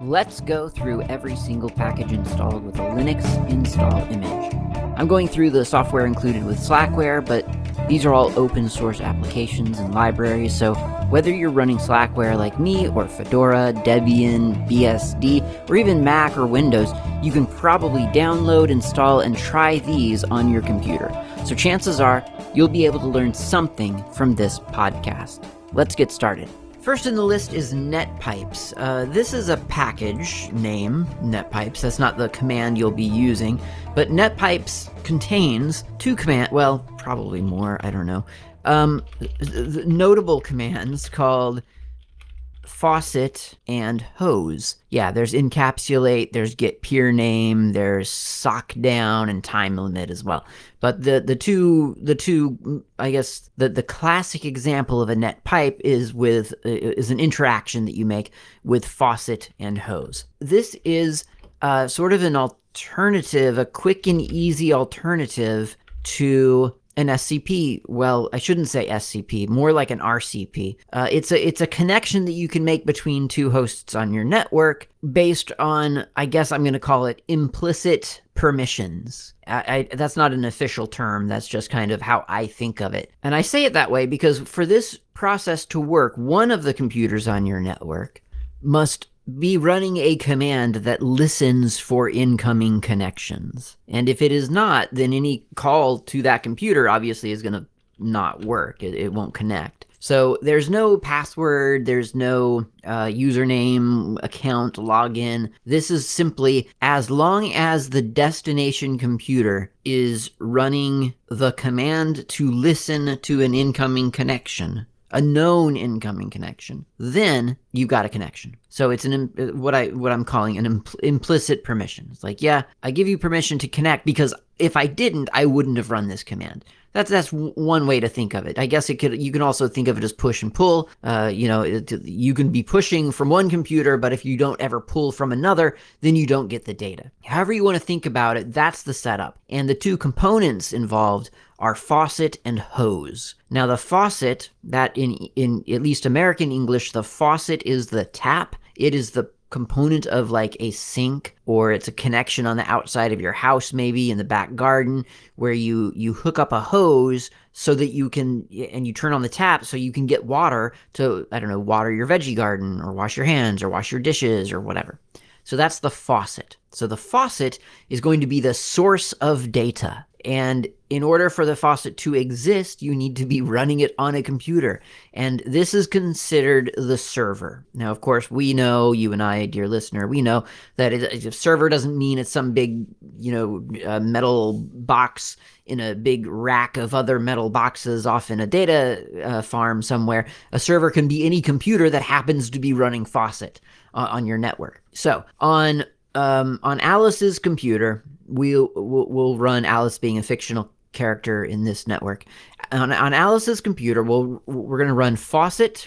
Let's go through every single package installed with a Linux install image. I'm going through the software included with Slackware, but these are all open source applications and libraries, so whether you're running Slackware like me, or Fedora, Debian, BSD, or even Mac or Windows, you can probably download, install, and try these on your computer. So chances are you'll be able to learn something from this podcast. Let's get started. First in the list is NetPipes. This is a package name, NetPipes. That's not the command you'll be using, but NetPipes contains two commands, well, probably more, I don't know, notable commands called faucet and hose. Yeah, there's encapsulate, there's get peer name, there's sock down, and time limit as well. But the two, I guess the classic example of a net pipe is an interaction that you make with faucet and hose. This is sort of an alternative, a quick and easy alternative to an SCP. Well, I shouldn't say SCP, more like an RCP. It's a connection that you can make between two hosts on your network based on, I guess I'm going to call it implicit permissions. That's not an official term. That's just kind of how I think of it. And I say it that way because for this process to work, one of the computers on your network must be running a command that listens for incoming connections. And if it is not, then any call to that computer obviously is going to not work. It won't connect. So there's no password, there's no username, account, login. This is simply as long as the destination computer is running the command to listen to an incoming connection, a known incoming connection, then you've got a connection. So it's what I'm calling an implicit permission. It's like, yeah, I give you permission to connect because if I didn't, I wouldn't have run this command. That's one way to think of it. I guess you can also think of it as push and pull. You can be pushing from one computer, but if you don't ever pull from another, then you don't get the data. However you want to think about it, that's the setup. And the two components involved are faucet and hose. Now the faucet, that in at least American English, the faucet is the tap. It is the component of like a sink, or it's a connection on the outside of your house, maybe in the back garden, where you hook up a hose so that you can, and you turn on the tap so you can get water to, I don't know, water your veggie garden or wash your hands or wash your dishes or whatever. So that's the faucet. So the faucet is going to be the source of data. And in order for the faucet to exist, you need to be running it on a computer. And this is considered the server. Now, of course, we know, you and I, dear listener, we know that a server doesn't mean it's some big, metal box in a big rack of other metal boxes off in a data farm somewhere. A server can be any computer that happens to be running faucet on your network. So on Alice's computer, we'll run Alice being a fictional character in this network. On Alice's computer, we're going to run faucet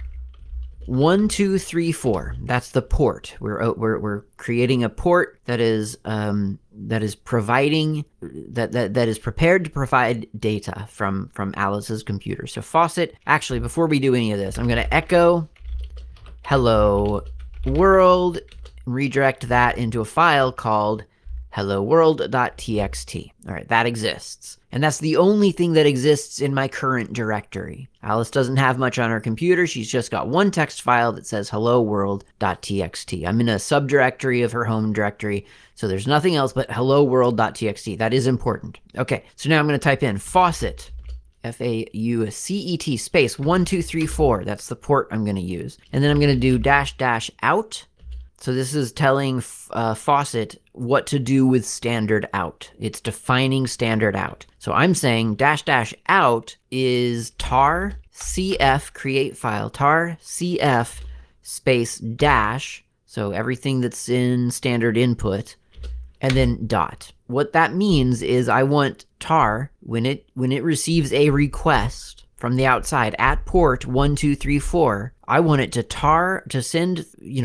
1234. That's the port. We're creating a port that is providing that is prepared to provide data from Alice's computer. So faucet. Actually, before we do any of this, I'm going to echo hello world, redirect that into a file called helloworld.txt. All right, that exists. And that's the only thing that exists in my current directory. Alice doesn't have much on her computer. She's just got one text file that says helloworld.txt. I'm in a subdirectory of her home directory, so there's nothing else but helloworld.txt. That is important. Okay, so now I'm going to type in faucet, F-A-U-C-E-T, space 1234. That's the port I'm going to use. And then I'm going to do --out. So this is telling faucet what to do with standard out. It's defining standard out. So I'm saying --out is tar cf create file, tar cf space dash, so everything that's in standard input, and then dot. What that means is I want tar, when it receives a request from the outside at port 1234, I want it to tar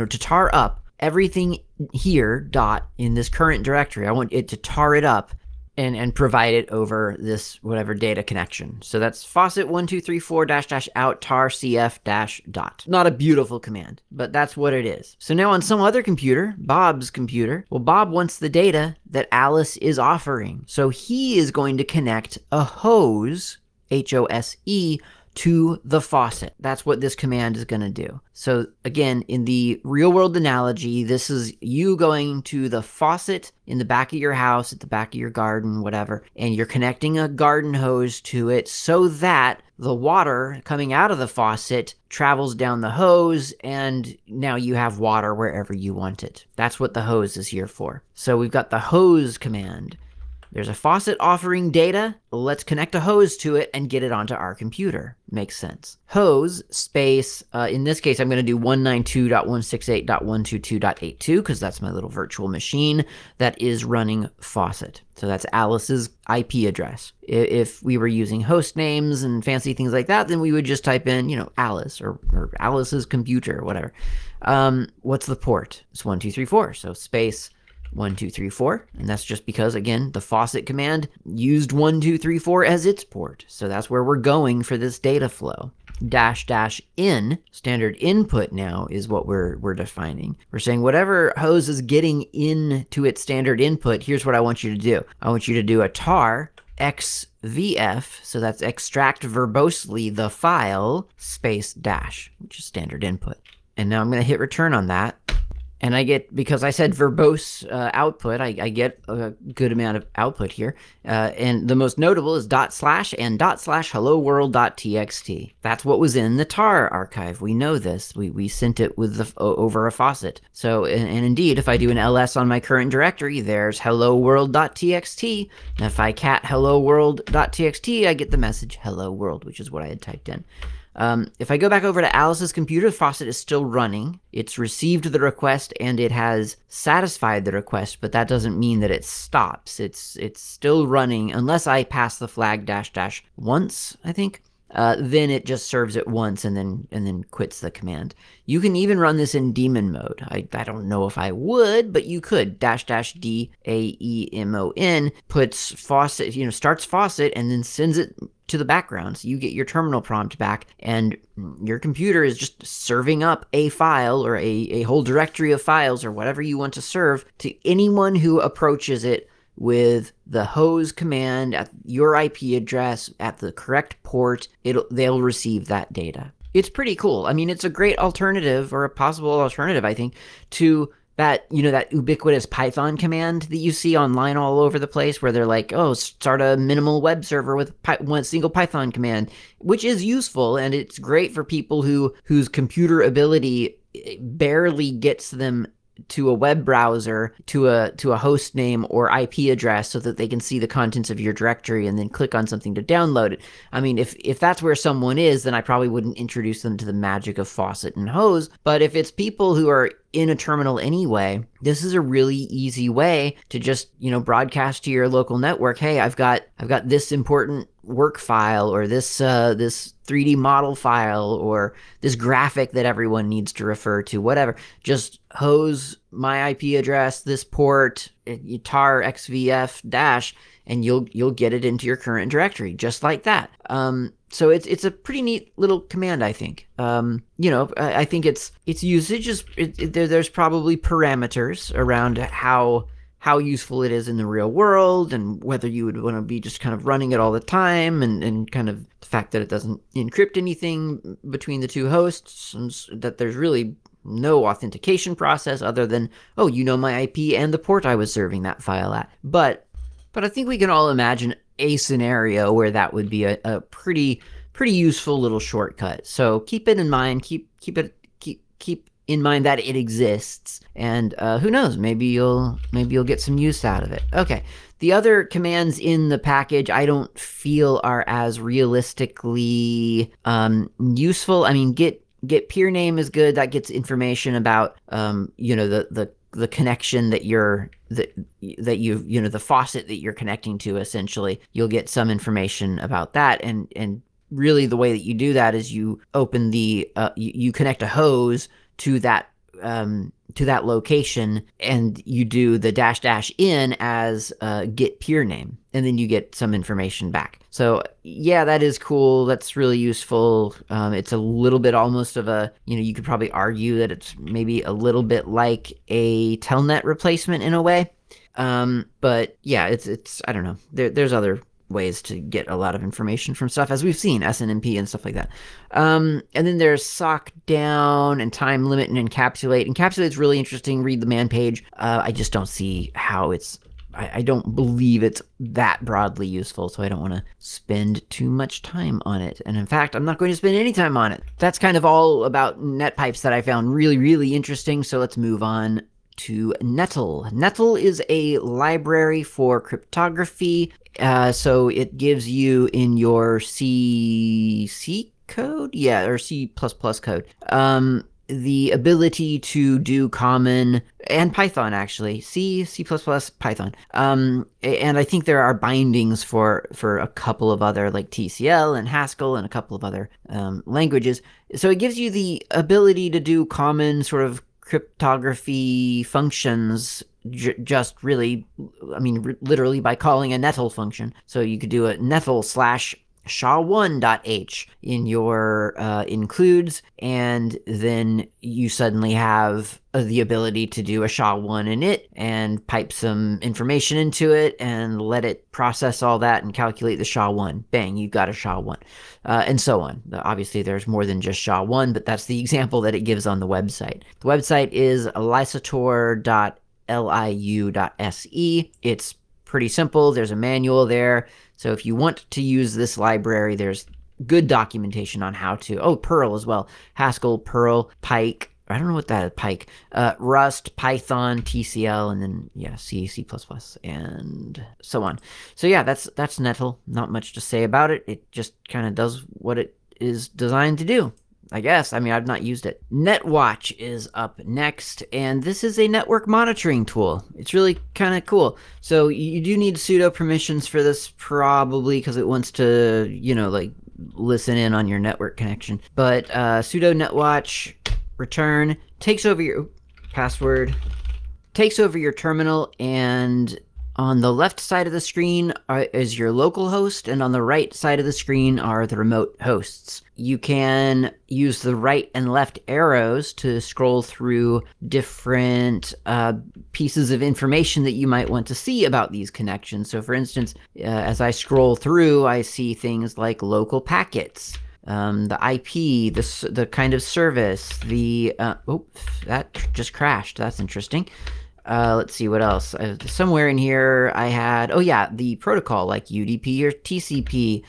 up everything here, dot, in this current directory. I want it to tar it up and provide it over this whatever data connection. So that's faucet1234 out tar cf dot. Not a beautiful command, but that's what it is. So now on some other computer, Bob's computer, well, Bob wants the data that Alice is offering. So he is going to connect a hose, H-O-S-E, to the faucet. That's what this command is going to do. So again, in the real world analogy, this is you going to the faucet in the back of your house, at the back of your garden, whatever, and you're connecting a garden hose to it so that the water coming out of the faucet travels down the hose, and now you have water wherever you want it. That's what the hose is here for. So we've got the hose command. There's a faucet offering data. Let's connect a hose to it and get it onto our computer. Makes sense. Hose space, in this case, I'm going to do 192.168.122.82 because that's my little virtual machine that is running faucet. So that's Alice's IP address. If we were using host names and fancy things like that, then we would just type in, Alice or Alice's computer or whatever. What's the port? It's 1234. So space 1234, and that's just because, again, the faucet command used 1234 as its port. So that's where we're going for this data flow. --in, standard input now, is what we're defining. We're saying whatever hose is getting into its standard input, here's what I want you to do. I want you to do a tar xvf, so that's extract verbosely the file, space dash, which is standard input. And now I'm going to hit return on that. And I get, because I said verbose output, I get a good amount of output here. And the most notable is // and / hello world.txt. That's what was in the tar archive. We know this. We sent it with over a faucet. So, and indeed, if I do an ls on my current directory, there's hello world.txt. And if I cat hello world.txt, I get the message hello world, which is what I had typed in. If I go back over to Alice's computer, the faucet is still running. It's received the request and it has satisfied the request, but that doesn't mean that it stops. It's still running unless I pass the flag -- once, I think. Then it just serves it once and then quits the command. You can even run this in daemon mode. I don't know if I would, but you could. --daemon puts faucet, starts faucet and then sends it to the background. So you get your terminal prompt back and your computer is just serving up a file or a whole directory of files or whatever you want to serve to anyone who approaches it with the hose command at your IP address at the correct port. They'll receive that data. It's pretty cool. I mean, it's a great alternative, or a possible alternative, I think, to that, that ubiquitous Python command that you see online all over the place where they're like, oh, start a minimal web server with one single Python command, which is useful. And it's great for people whose computer ability barely gets them to a web browser, to a host name or IP address so that they can see the contents of your directory and then click on something to download it. I mean, if that's where someone is, then I probably wouldn't introduce them to the magic of faucet and hose. But if it's people who are in a terminal anyway, this is a really easy way to just, broadcast to your local network, hey, I've got this important work file, or this 3D model file, or this graphic that everyone needs to refer to, whatever. Just hose my IP address, this port, tar xvf -- and you'll get it into your current directory just like that. So it's a pretty neat little command, I think. I think its usage is there's probably parameters around how useful it is in the real world, and whether you would want to be just kind of running it all the time, and kind of the fact that it doesn't encrypt anything between the two hosts, and that there's really no authentication process other than, oh, my IP and the port I was serving that file at. But I think we can all imagine a scenario where that would be a pretty useful little shortcut. So keep it in mind. Keep in mind that it exists, and who knows? Maybe you'll get some use out of it. Okay, the other commands in the package I don't feel are as realistically useful. I mean, get peer name is good. That gets information about the connection that the faucet that you're connecting to. Essentially, you'll get some information about that, and really the way that you do that is you open you connect a hose to that location, and you do the -- in as get peer name. and then you get some information back. So yeah, that is cool. That's really useful. It's a little bit almost of a, you could probably argue that it's maybe a little bit like a Telnet replacement in a way. But yeah, it's I don't know. There's other ways to get a lot of information from stuff, as we've seen, SNMP and stuff like that. And then there's sock down and time limit and encapsulate. Encapsulate's really interesting. Read the man page. I just don't see how I don't believe it's that broadly useful, so I don't want to spend too much time on it. And in fact, I'm not going to spend any time on it. That's kind of all about NetPipes that I found really, really interesting, so let's move on to Nettle. Nettle is a library for cryptography, so it gives you in your C code? Yeah, or C++ code. The ability to do common, and Python actually, C++, Python. And I think there are bindings for a couple of other, like TCL and Haskell and a couple of other languages. So it gives you the ability to do common sort of cryptography functions just really, literally by calling a Nettle function. So you could do a Nettle / SHA-1.h in your includes, and then you suddenly have the ability to do a SHA-1 init and pipe some information into it and let it process all that and calculate the SHA-1. Bang, you got a SHA-1, and so on. Obviously, there's more than just SHA-1, but that's the example that it gives on the website. The website is lisator.liu.se. It's pretty simple. There's a manual there. So if you want to use this library, there's good documentation on how to. Oh, Perl as well. Haskell, Perl, Pike. I don't know what that is. Pike. Rust, Python, TCL, and then, yeah, C++, and so on. So yeah, that's Nettle. Not much to say about it. It just kind of does what it is designed to do, I guess. I've not used it. NetWatch is up next, and this is a network monitoring tool. It's really kind of cool. So you do need sudo permissions for this, probably, because it wants to, listen in on your network connection. But sudo netwatch return takes over your password, takes over your terminal, and on the left side of the screen is your local host, and on the right side of the screen are the remote hosts. You can use the right and left arrows to scroll through different pieces of information that you might want to see about these connections. So for instance, as I scroll through, I see things like local packets, the IP, the kind of service, that just crashed. That's interesting. Let's see what else. Somewhere in here I had, the protocol like UDP or TCP,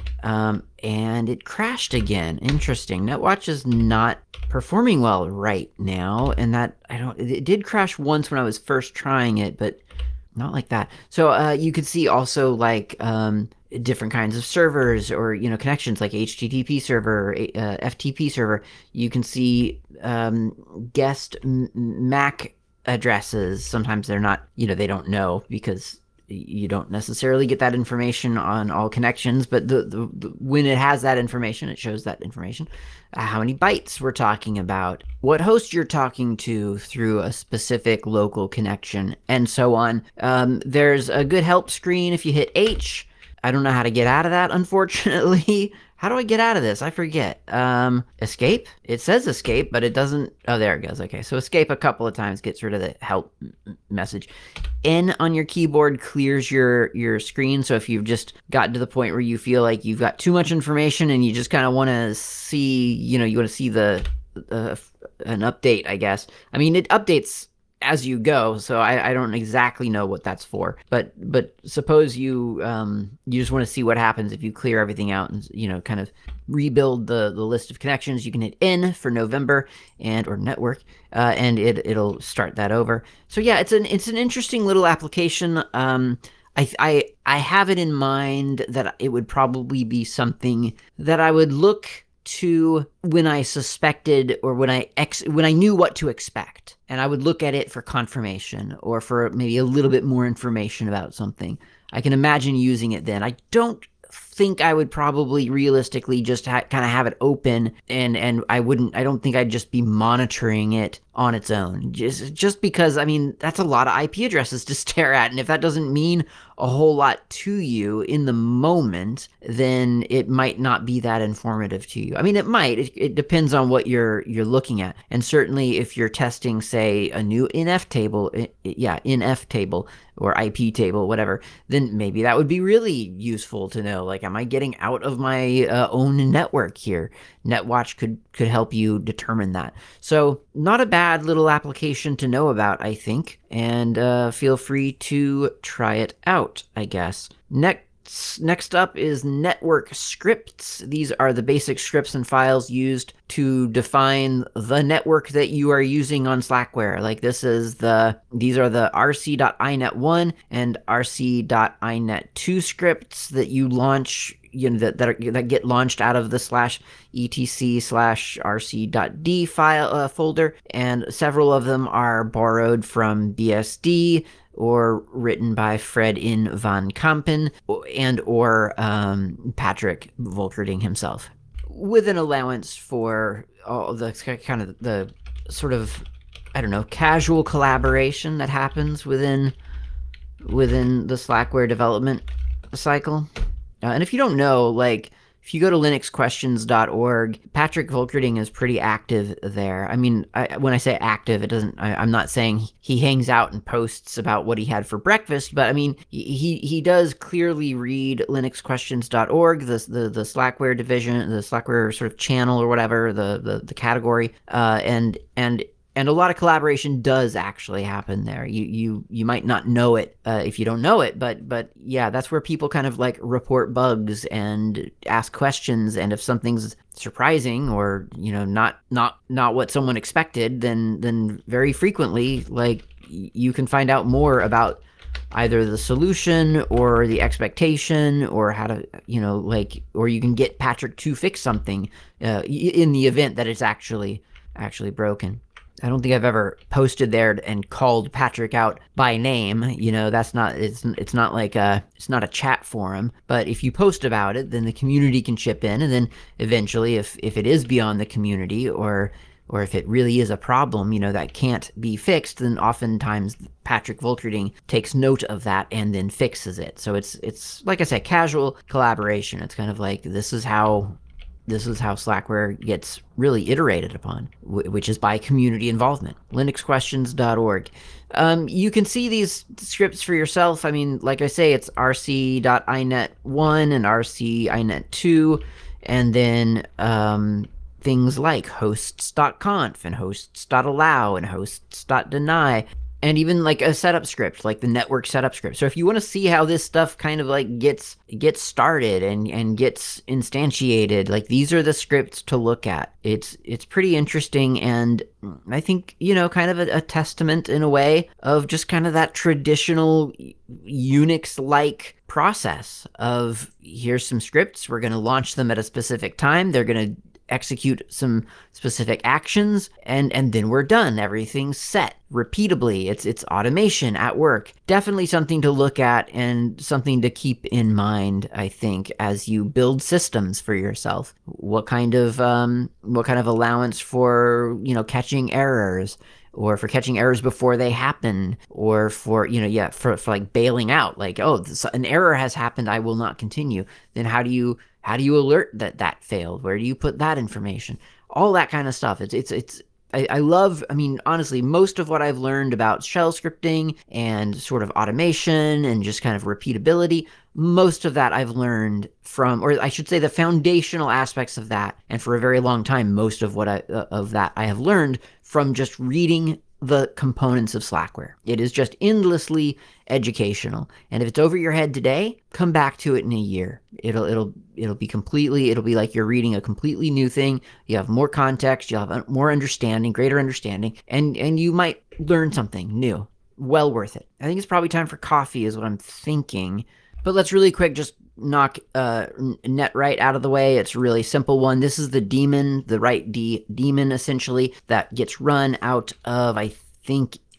and it crashed again. Interesting. NetWatch is not performing well right now, and it did crash once when I was first trying it, but not like that. So you could see also like different kinds of servers or connections like HTTP server, FTP server. You can see guest MAC addresses. Sometimes they're not, they don't know, because you don't necessarily get that information on all connections, but the when it has that information, it shows that information. How many bytes we're talking about, what host you're talking to through a specific local connection, and so on. There's a good help screen if you hit H. I don't know how to get out of that, unfortunately. How do I get out of this? I forget. Escape? It says escape, but it doesn't. Oh, there it goes. Okay, so escape a couple of times gets rid of the help message. N on your keyboard clears your screen. So if you've just gotten to the point where you feel like you've got too much information and you just kind of want to see, you want to see an update, I guess. It updates as you go, so I don't exactly know what that's for, but suppose you just want to see what happens if you clear everything out and kind of rebuild the list of connections. You can hit N for November or network, and it'll start that over. So yeah, it's an interesting little application. I have it in mind that it would probably be something that I would look to when I suspected, or when I knew what to expect, and I would look at it for confirmation or for maybe a little bit more information about something. I can imagine using it then. I don't think I would probably realistically just kind of have it open, and I don't think I'd just be monitoring it on its own. Just because, I mean, that's a lot of IP addresses to stare at, and if that doesn't mean a whole lot to you in the moment, then it might not be that informative to you. I mean, it might. It depends on what you're looking at, and certainly if you're testing, say, a new INF table, INF table or IP table, whatever, then maybe that would be really useful to know. Like, am I getting out of my own network here? NetWatch could help you determine that. So not a bad little application to know about, I think, and feel free to try it out, I guess. Next up is network scripts. These are the basic scripts and files used to define the network that you are using on Slackware. Like these are the rc.inet1 and rc.inet2 scripts that you launch, that get launched out of the /etc/rc.d file folder, and several of them are borrowed from BSD or written by Fred in van Kampen or Patrick Volkerding himself, with an allowance for all the kind of the sort of, I don't know, casual collaboration that happens within the Slackware development cycle. And if you don't know, like, if you go to linuxquestions.org, Patrick Volkerding is pretty active there. I mean, when I say active, I'm not saying he hangs out and posts about what he had for breakfast, but I mean, he does clearly read linuxquestions.org, the Slackware division, the Slackware sort of channel or whatever, the category, and a lot of collaboration does actually happen there. You might not know it if you don't know it, but yeah, that's where people kind of like report bugs and ask questions. And if something's surprising or not what someone expected, then very frequently, like, you can find out more about either the solution or the expectation or how to or you can get Patrick to fix something in the event that it's actually broken. I don't think I've ever posted there and called Patrick out by name. It's not like it's not a chat forum, but if you post about it, then the community can chip in, and then eventually if it is beyond the community or if it really is a problem, that can't be fixed, then oftentimes Patrick Volkerding takes note of that and then fixes it. So it's like I said, casual collaboration. It's kind of like this is how Slackware gets really iterated upon, which is by community involvement. linuxquestions.org. You can see these scripts for yourself. I mean, like I say, it's rc.inet1 and rc.inet2, and then things like hosts.conf and hosts.allow and hosts.deny, and even like a setup script, like the network setup script. So if you want to see how this stuff kind of like gets started and gets instantiated, like, these are the scripts to look at. It's pretty interesting, and I think, kind of a testament in a way of just kind of that traditional Unix-like process of, here's some scripts, we're going to launch them at a specific time, they're going to execute some specific actions, and then we're done. Everything's set repeatably. It's automation at work. Definitely something to look at and something to keep in mind, I think, as you build systems for yourself. What kind of allowance for catching errors, or for catching errors before they happen, or for for like bailing out, like, oh, an error has happened, I will not continue. Then how do you alert that failed? Where do you put that information? All that kind of stuff. I love, I mean, honestly, most of what I've learned about shell scripting and sort of automation and just kind of repeatability, most of that I've learned from, or I should say the foundational aspects of that, and for a very long time, most of that I have learned from just reading the components of Slackware. It is just endlessly educational. And if it's over your head today, come back to it in a year. It'll be like you're reading a completely new thing. You have more context, you'll have more understanding, greater understanding, and you might learn something new. Well worth it. I think it's probably time for coffee is what I'm thinking. But let's really quick just knock NetWrite out of the way. It's a really simple one. This is the daemon, the write daemon, essentially, that gets run out of, I think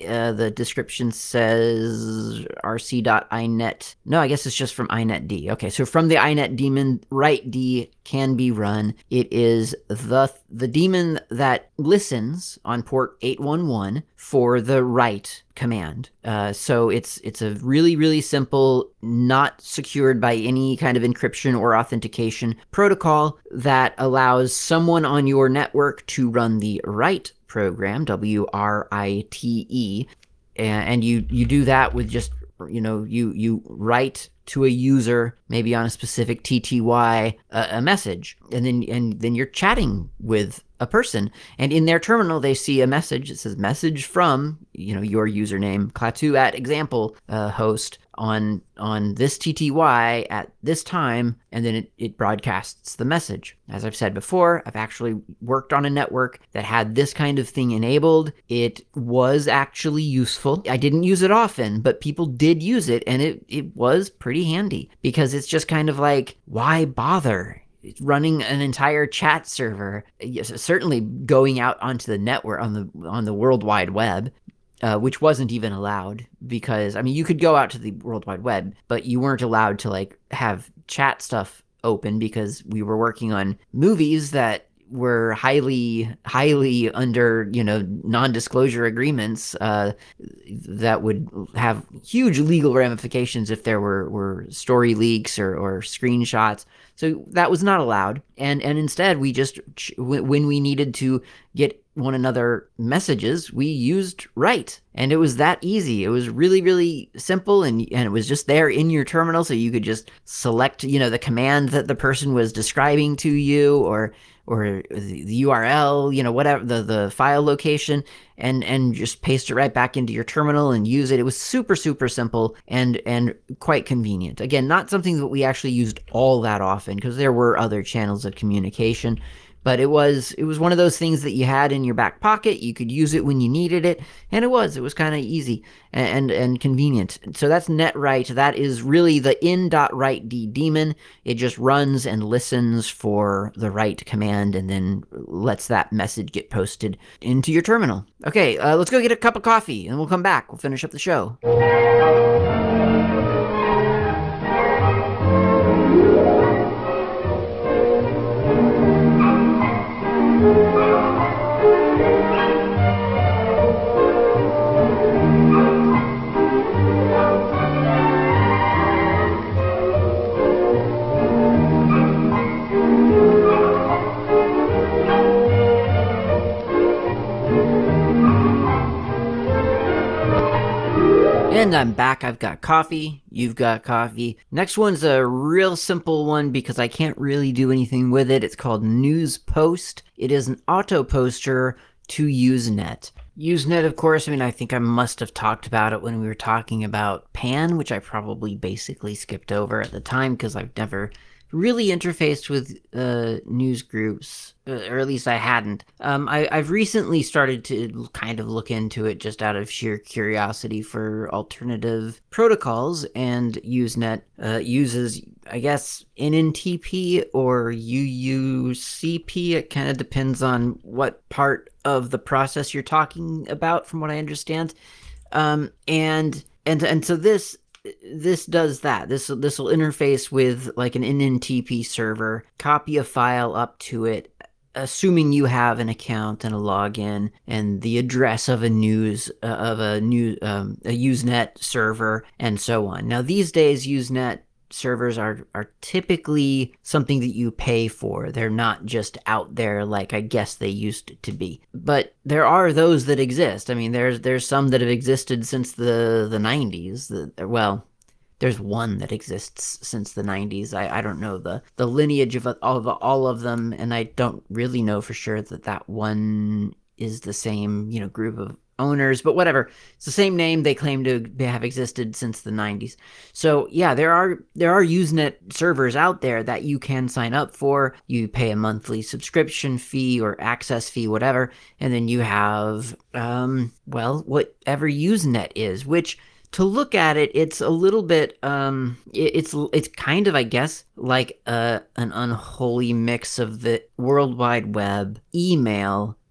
The description says rc.inet. No, I guess it's just from inetd. Okay, so from the inet daemon, write-d can be run. It is the daemon that listens on port 811 for the write command. So it's a really, really simple, not secured by any kind of encryption or authentication protocol that allows someone on your network to run the write program, WRITE, and you do that with just, you write to a user, maybe on a specific TTY, a message, and then you're chatting with a person, and in their terminal they see a message that says message from your username Klaatu at example host on this TTY at this time, and then it broadcasts the message. As I've said before, I've actually worked on a network that had this kind of thing enabled. It was actually useful. I didn't use it often, but people did use it, and it was pretty handy, because it's just kind of like, why bother running an entire chat server? Yes, certainly going out onto the network on the World Wide Web, which wasn't even allowed, because you could go out to the World Wide Web, but you weren't allowed to have chat stuff open, because we were working on movies that were highly under non-disclosure agreements that would have huge legal ramifications if there were story leaks or screenshots. So that was not allowed, and instead we just, when we needed to get one another messages, we used write, and it was that easy. It was really, really simple, and it was just there in your terminal, so you could just select the command that the person was describing to you, or the URL, whatever, the file location, and just paste it right back into your terminal and use it. It was super, super simple and quite convenient. Again, not something that we actually used all that often, because there were other channels of communication, but it was one of those things that you had in your back pocket. You could use it when you needed it, and it was kind of easy and convenient. So that's netwrite. That is really the in.writd daemon. It just runs and listens for the write command, and then lets that message get posted into your terminal. Okay, let's go get a cup of coffee, and we'll come back. We'll finish up the show. And I'm back. I've got coffee. You've got coffee. Next one's a real simple one, because I can't really do anything with it. It's called NewsPost. It is an auto poster to Usenet. Usenet, of course, I think I must have talked about it when we were talking about Pan, which I probably basically skipped over at the time, because I've never really interfaced with news groups, or at least I hadn't. I've recently started to kind of look into it, just out of sheer curiosity, for alternative protocols, and Usenet uses, I guess, NNTP or UUCP. It kind of depends on what part of the process you're talking about, from what I understand. And so this does that. This will interface with like an NNTP server, copy a file up to it, assuming you have an account and a login and the address of a Usenet server, and so on. Now these days, Usenet servers are typically something that you pay for. They're not just out there like I guess they used to be. But there are those that exist. There's some that have existed since the 90s. There's one that exists since the 90s. I don't know the lineage of all of them, and I don't really know for sure that one is the same, group of owners, but whatever. It's the same name. They claim to have existed since the 90s. So yeah, there are Usenet servers out there that you can sign up for. You pay a monthly subscription fee or access fee, whatever, and then you have whatever Usenet is, which, to look at it, it's a little bit it's kind of, I guess, like an unholy mix of the World Wide Web, email,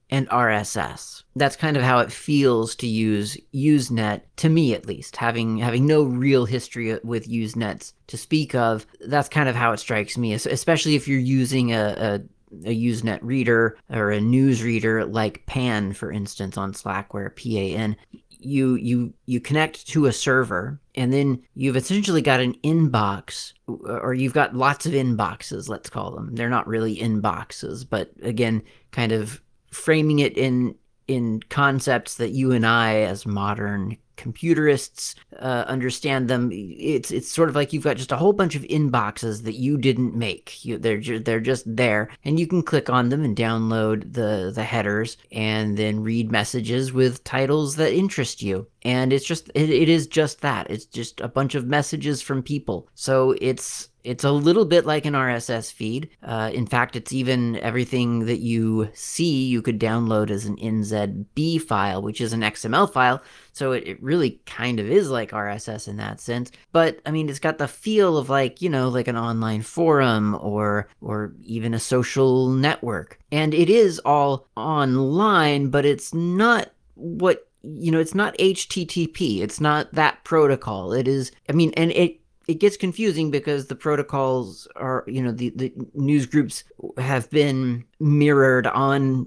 and RSS. That's kind of how it feels to use Usenet, to me at least. Having no real history with Usenets to speak of, that's kind of how it strikes me, especially if you're using a Usenet reader or a news reader like Pan, for instance, on Slackware, PAN. You connect to a server, and then you've essentially got an inbox, or you've got lots of inboxes, let's call them. They're not really inboxes, but again, kind of framing it in concepts that you and I, as modern computerists, understand them. It's sort of like you've got just a whole bunch of inboxes that you didn't make. They're just there, and you can click on them and download the headers, and then read messages with titles that interest you. And it is just that. It's just a bunch of messages from people. So it's a little bit like an RSS feed. In fact, it's even everything that you see you could download as an NZB file, which is an XML file. So it really kind of is like RSS in that sense. But I mean, it's got the feel of like an online forum or even a social network. And it is all online, but it's not it's not HTTP. It's not that protocol. It is, and it gets confusing because the protocols are, the news groups have been mirrored on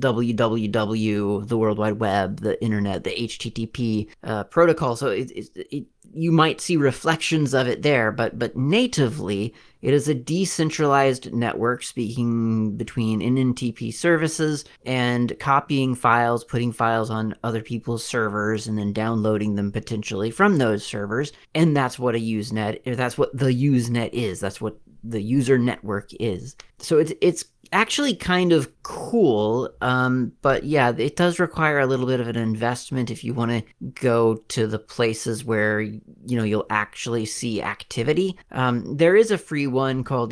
www, the World Wide Web, the internet, the HTTP protocol. So you might see reflections of it there, but natively, it is a decentralized network speaking between NNTP services and copying files, putting files on other people's servers, and then downloading them potentially from those servers. And that's what that's what the Usenet is. That's what the user network is. So it's actually kind of cool, but yeah, it does require a little bit of an investment if you want to go to the places where you'll actually see activity. There is a free one called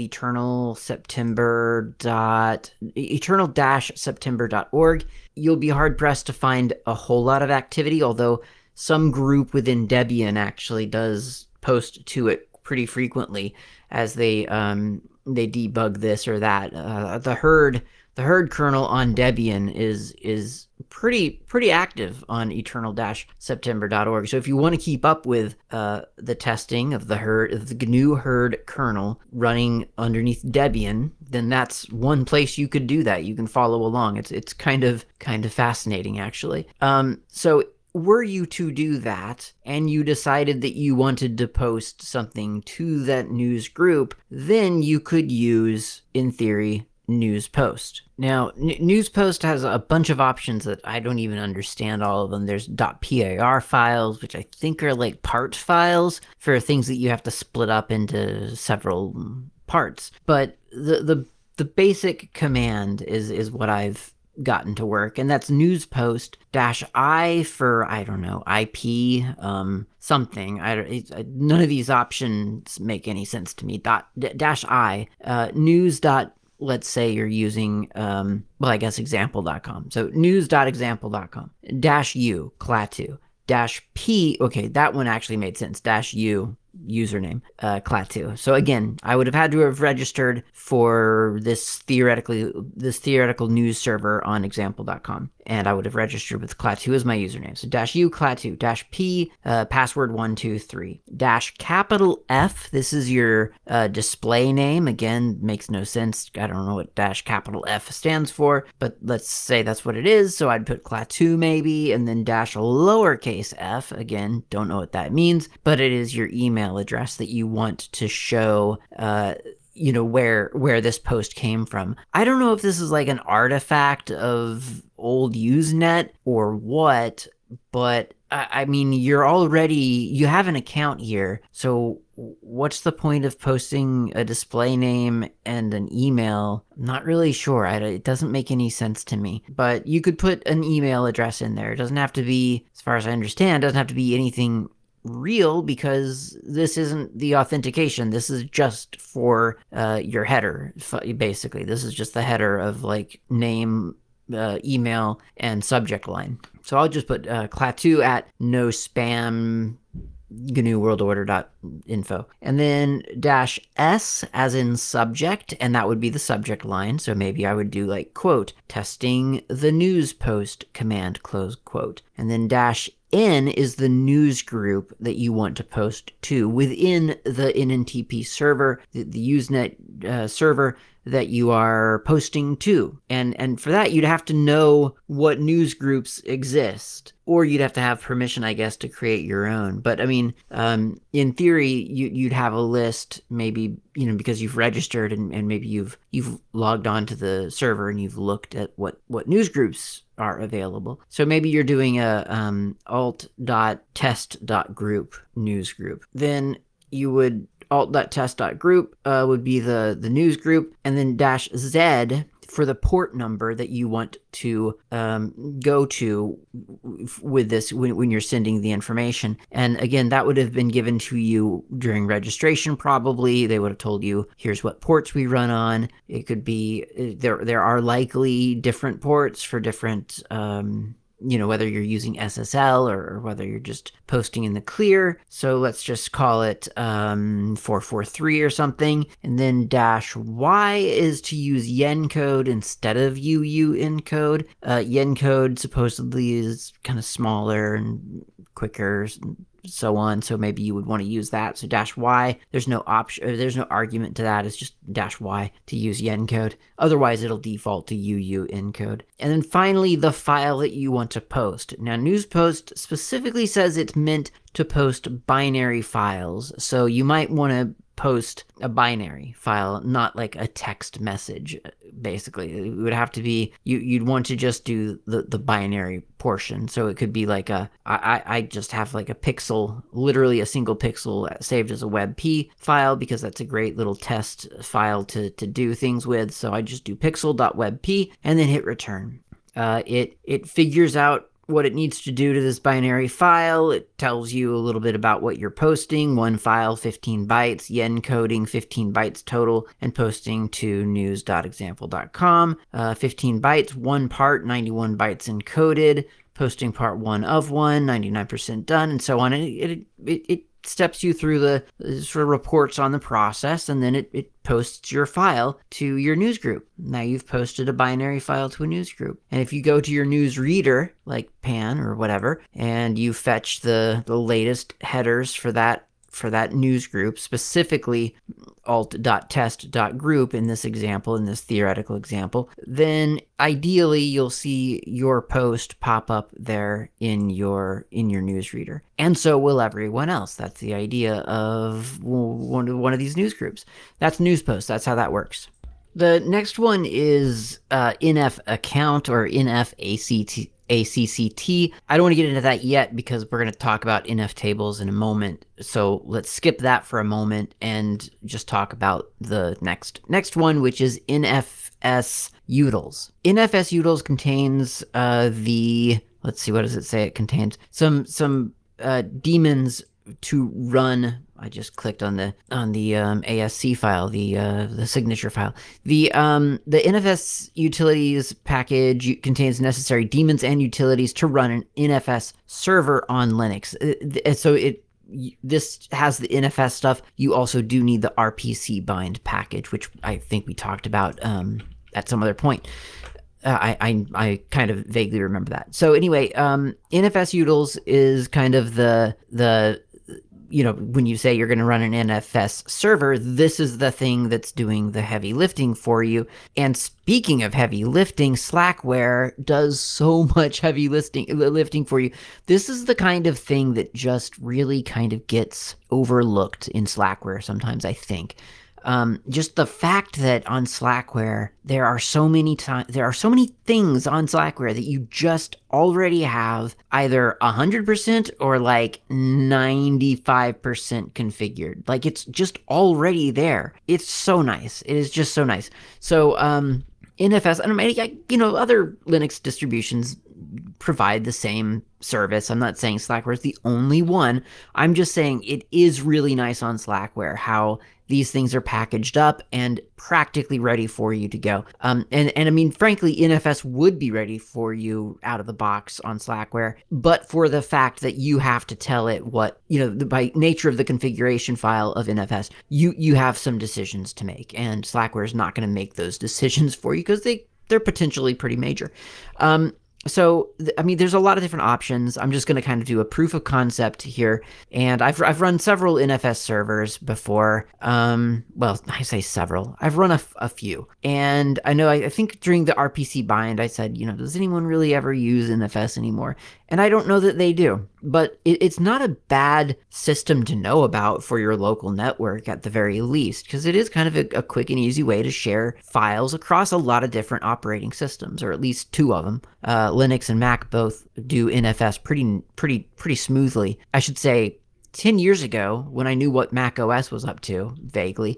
eternal-september.org. You'll be hard pressed to find a whole lot of activity, although some group within Debian actually does post to it pretty frequently as they debug this or that. The herd kernel on Debian is pretty active on eternal-september.org. So if you want to keep up with the testing of the GNU herd kernel running underneath Debian, then that's one place you could do that. You can follow along. It's kind of fascinating, actually. So were you to do that and you decided that you wanted to post something to that news group, then you could use, in theory, Newspost. Now, Newspost has a bunch of options that I don't even understand all of them. There's .par files, which I think are like part files for things that you have to split up into several parts. But the basic command is what I've gotten to work, and that's newspost-i for, I don't know, IP, something. None of these options make any sense to me. -i, news. Let's say you're using, I guess example.com. So news.example.com. -u, Klaatu. -p, okay, that one actually made sense. -u, username, Klaatu. So again, I would have had to have registered for this theoretical news server on example.com, and I would have registered with Klaatu as my username. So -u, Klaatu, -p, password 123, -F, this is your display name. Again, makes no sense. I don't know what -F stands for, but let's say that's what it is. So I'd put Klaatu maybe, and then -lowercase f, again, don't know what that means, but it is your email address that you want to show where this post came from. I don't know if this is like an artifact of old Usenet or what, but I mean, you have an account here, so what's the point of posting a display name and an email? I'm not really sure. It doesn't make any sense to me. But you could put an email address in there. It doesn't have to be, as far as I understand, it doesn't have to be anything real, because this isn't the authentication. This is just for your header, basically. This is just the header of like name, email, and subject line. So I'll just put Klaatu at no spam GNU World Order.info. And then -s as in subject, and that would be the subject line. So maybe I would do like, quote, testing the news post command, close quote. And then -n is the news group that you want to post to within the NNTP server, the Usenet server that you are posting to. And for that, you'd have to know what news groups exist, or you'd have to have permission, I guess, to create your own. But I mean, in theory, you'd have a list, maybe, because you've registered and maybe you've logged on to the server and you've looked at what news groups are available. So maybe you're doing a alt.test.group news group. Then you would alt.test.group would be the news group, and then -z for the port number that you want to go to with this when you're sending the information. And again, that would have been given to you during registration probably. They would have told you, here's what ports we run on. It could be, there are likely different ports for different whether you're using SSL or whether you're just posting in the clear. So let's just call it 443 or something. And then -y is to use yen code instead of UU encode. Yen code supposedly is kind of smaller and quicker, so on. So maybe you would want to use that. So -y, there's no option, there's no argument to that. It's just -y to use yen code. Otherwise, it'll default to UU encode. And then finally, the file that you want to post. Now, Newspost specifically says it's meant to post binary files. So you might want to post a binary file, not like a text message, basically. It would have to be, you'd want to just do the binary portion. So it could be like I just have like a pixel, literally a single pixel saved as a WebP file, because that's a great little test file to do things with. So I just do pixel.webp and then hit return. It figures out what it needs to do to this binary file. It tells you a little bit about what you're posting. One file, 15 bytes, yen coding, 15 bytes total, and posting to news.example.com. 15 bytes, one part, 91 bytes encoded, posting part 1 of 1, 99% done, and so on. And it steps you through the sort of reports on the process, and then it posts your file to your news group. Now you've posted a binary file to a news group. And if you go to your news reader, like Pan or whatever, and you fetch the latest headers for that news group, specifically alt.test.group in this example, in this theoretical example, then ideally you'll see your post pop up there in your newsreader. And so will everyone else. That's the idea of one of these news groups. That's Newspost. That's how that works. The next one is NF account, or NF ACCT. I don't want to get into that yet because we're going to talk about NF tables in a moment. So let's skip that for a moment and just talk about the next one, which is NFS utils. NFS utils contains let's see, what does it say it contains? Some daemons to run. I just clicked on the ASC file, the signature file. The NFS utilities package contains necessary daemons and utilities to run an NFS server on Linux. So this has the NFS stuff. You also do need the RPC bind package, which I think we talked about at some other point. I kind of vaguely remember that. So anyway, NFS utils is kind of the when you say you're going to run an NFS server, this is the thing that's doing the heavy lifting for you. And speaking of heavy lifting, Slackware does so much heavy lifting for you. This is the kind of thing that just really kind of gets overlooked in Slackware sometimes, I think. Just the fact that on Slackware, there are so many things on Slackware that you just already have either 100% or like 95% configured. Like, it's just already there. It's so nice. It is just so nice. So, NFS, other Linux distributions provide the same service. I'm not saying Slackware is the only one. I'm just saying it is really nice on Slackware how these things are packaged up and practically ready for you to go. And I mean, frankly, NFS would be ready for you out of the box on Slackware, but for the fact that you have to tell it what, by nature of the configuration file of NFS, you have some decisions to make, and Slackware is not going to make those decisions for you because they're potentially pretty major. So, I mean, there's a lot of different options. I'm just going to kind of do a proof of concept here. And I've run several NFS servers before. Well, I say several. I've run a few. And I know, I think during the RPC bind, I said, does anyone really ever use NFS anymore? And I don't know that they do. But it's not a bad system to know about for your local network at the very least, because it is kind of a quick and easy way to share files across a lot of different operating systems, or at least two of them. Linux and Mac both do NFS pretty smoothly. I should say 10 years ago, when I knew what Mac OS was up to, vaguely,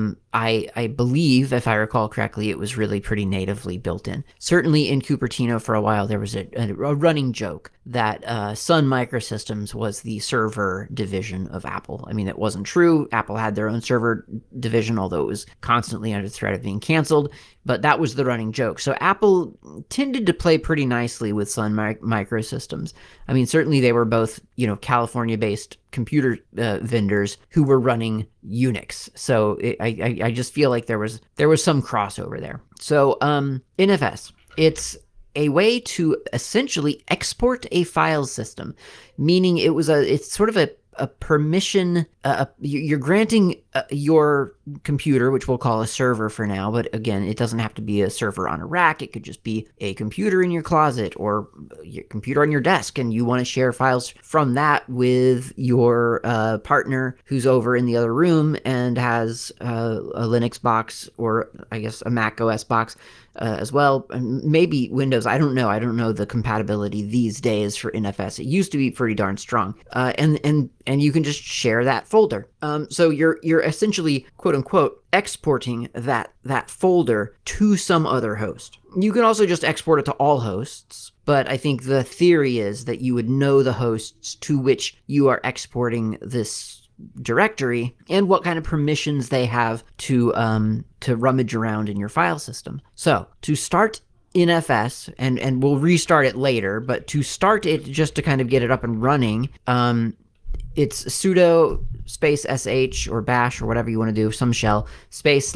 I believe, if I recall correctly, it was really pretty natively built in. Certainly in Cupertino for a while, there was a running joke that Sun Microsystems was the server division of Apple. I mean, it wasn't true. Apple had their own server division, although it was constantly under threat of being canceled. But that was the running joke. So Apple tended to play pretty nicely with Sun Microsystems. I mean, certainly they were both, California-based computer vendors who were running Unix. So I just feel like there was some crossover there. So NFS, it's a way to essentially export a file system, meaning it's sort of a permission. You're granting your computer, which we'll call a server for now, but again, it doesn't have to be a server on a rack. It could just be a computer in your closet or your computer on your desk, and you want to share files from that with your partner who's over in the other room and has a Linux box, or I guess a Mac OS box as well, and maybe Windows. I don't know. I don't know the compatibility these days for NFS. It used to be pretty darn strong, and you can just share that folder. So you're essentially, quote unquote, exporting that folder to some other host. You can also just export it to all hosts, but I think the theory is that you would know the hosts to which you are exporting this directory and what kind of permissions they have to rummage around in your file system. So to start NFS, and we'll restart it later, but to start it, just to kind of get it up and running, it's sudo space sh or bash or whatever you want to do, some shell, space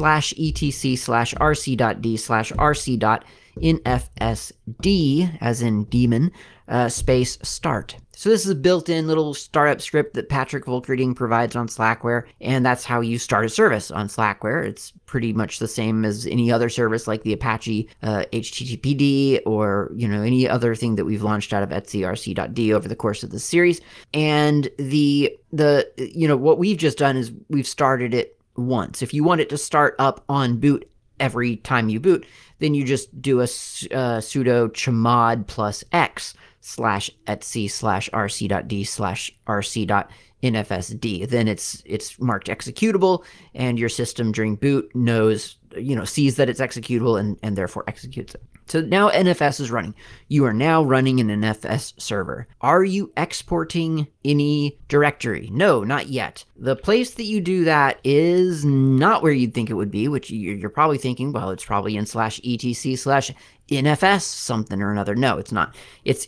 /etc/rc.d/rc.nfsd, as in demon, space start. So this is a built-in little startup script that Patrick Volkerding provides on Slackware, and that's how you start a service on Slackware. It's pretty much the same as any other service like the Apache HTTPD or any other thing that we've launched out of etcrc.d over the course of this series. And the what we've just done is we've started it once. If you want it to start up on boot every time you boot, then you just do a sudo chmod plus x /etc/rc.d/rc.nfsd. Then it's marked executable, and your system during boot sees that it's executable and therefore executes it. So now NFS is running. You are now running an NFS server. Are you exporting any directory? No, not yet. The place that you do that is not where you'd think it would be, which you're probably thinking, well, it's probably in /etc/NFS something or another. No, it's not. It's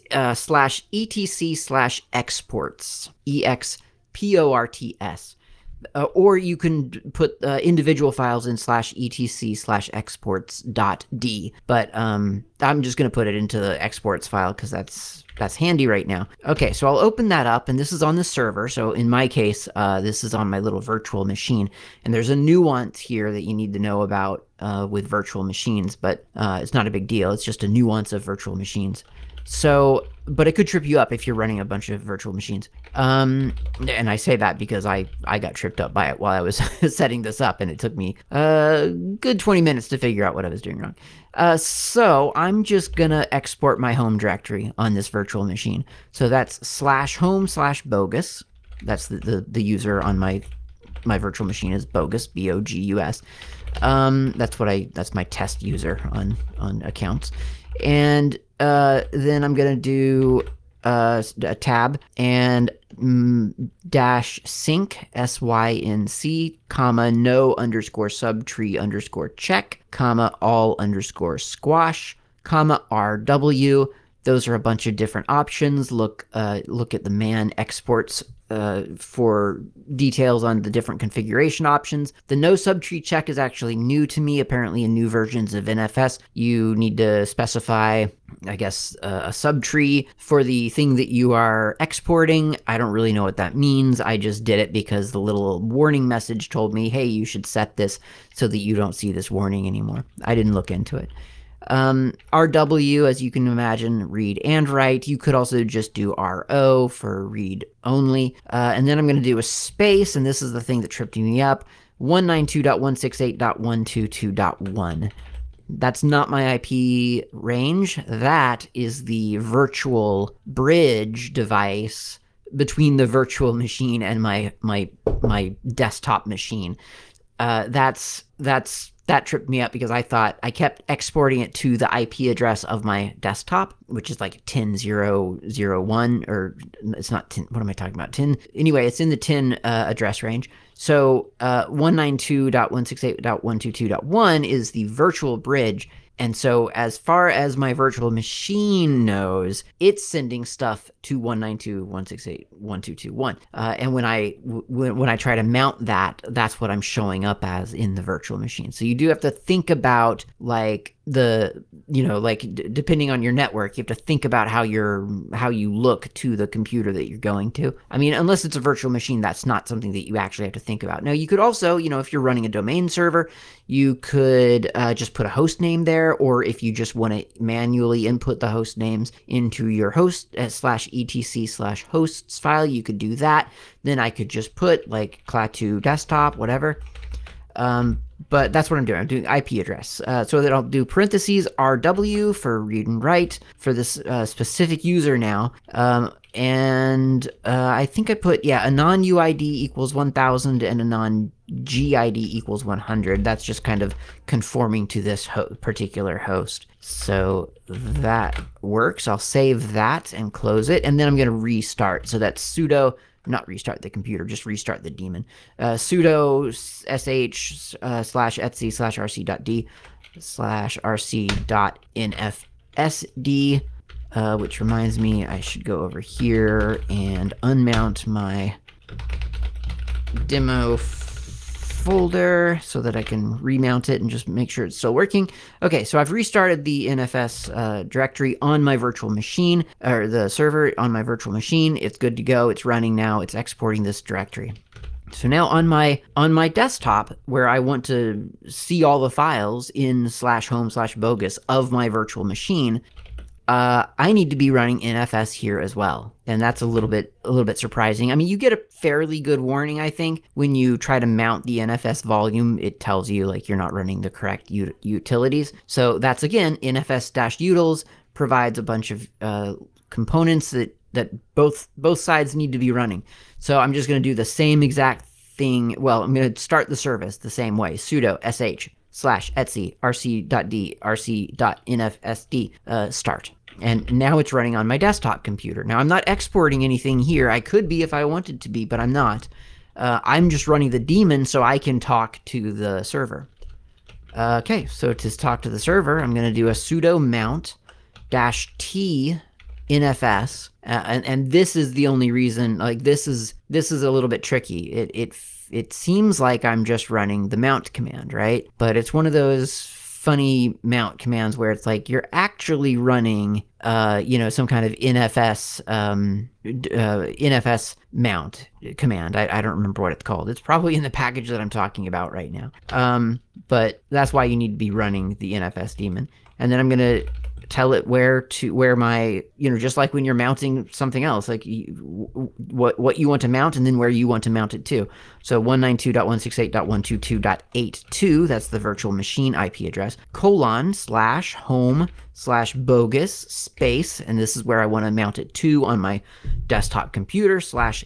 /etc/exports, EXPORTS. Or you can put individual files in /etc/exports.d, but I'm just going to put it into the exports file because that's handy right now. Okay, so I'll open that up, and this is on the server. So in my case, this is on my little virtual machine, and there's a nuance here that you need to know about with virtual machines, but it's not a big deal. It's just a nuance of virtual machines. So, but it could trip you up if you're running a bunch of virtual machines. And I say that because I got tripped up by it while I was setting this up, and it took me a good 20 minutes to figure out what I was doing wrong. So I'm just gonna export my home directory on this virtual machine. So that's /home/bogus. That's the user on my virtual machine is bogus, BOGUS. That's my test user on accounts. And then I'm going to do a tab, and dash sync, sync, comma, no underscore subtree underscore check, comma, all underscore squash, comma, RW. Those are a bunch of different options. Look at the man exports for details on the different configuration options. The no subtree check is actually new to me. Apparently in new versions of NFS, you need to specify, I guess, a subtree for the thing that you are exporting. I don't really know what that means. I just did it because the little warning message told me, hey, you should set this so that you don't see this warning anymore. I didn't look into it. RW, as you can imagine, read and write. You could also just do RO for read only. And then I'm going to do a space, and this is the thing that tripped me up, 192.168.122.1. That's not my IP range. That is the virtual bridge device between the virtual machine and my desktop machine. That tripped me up because I thought I kept exporting it to the IP address of my desktop, which is like 10.0.0.1, or it's not 10. What am I talking about? 10. Anyway, it's in the 10 address range. So 192.168.122.1 is the virtual bridge. And so as far as my virtual machine knows, it's sending stuff to 192.168.122.1. And when I try to mount that, that's what I'm showing up as in the virtual machine. So you do have to think about depending on your network, you have to think about how you look to the computer that you're going to. I mean, unless it's a virtual machine, that's not something that you actually have to think about. Now, you could also, if you're running a domain server, you could just put a host name there, or if you just want to manually input the host names into your host /etc/hosts file, you could do that. Then I could just put like Klaatu desktop, whatever. But that's what I'm doing. I'm doing IP address. So that I'll do parentheses RW for read and write for this specific user now. And I think I put, a non-UID equals 1000 and a non-GID equals 100. That's just kind of conforming to this particular host. So that works. I'll save that and close it. And then I'm going to restart. So that's sudo, not restart the computer, just restart the daemon. Sudo sh/etc/rc/rc.nfsd. Which reminds me, I should go over here and unmount my demo folder so that I can remount it and just make sure it's still working. Okay, so I've restarted the NFS directory on my virtual machine, or the server on my virtual machine. It's good to go. It's running now. It's exporting this directory. So now on my desktop, where I want to see all the files in /home/bogus of my virtual machine, I need to be running NFS here as well. And that's a little bit surprising. I mean, you get a fairly good warning, I think, when you try to mount the NFS volume. It tells you like you're not running the correct utilities. So that's, again, NFS-utils provides a bunch of components that both sides need to be running. So I'm just going to do the same exact thing. Well, I'm going to start the service the same way. Sudo sh/etc rc.d rc.nfsd start. And now it's running on my desktop computer. Now I'm not exporting anything here. I could be if I wanted to be, but I'm not. I'm just running the daemon so I can talk to the server. Okay, so to talk to the server, I'm going to do a sudo mount -t nfs, and this is the only reason. Like this is a little bit tricky. It seems like I'm just running the mount command, right? But it's one of those funny mount commands where it's like you're actually running, some kind of NFS mount command. I don't remember what it's called. It's probably in the package that I'm talking about right now. But that's why you need to be running the NFS daemon. And then I'm going to tell it where my, just like when you're mounting something else, like what you want to mount and then where you want to mount it to. So 192.168.122.82, that's the virtual machine IP address, /home/bogus space, and this is where I want to mount it to on my desktop computer,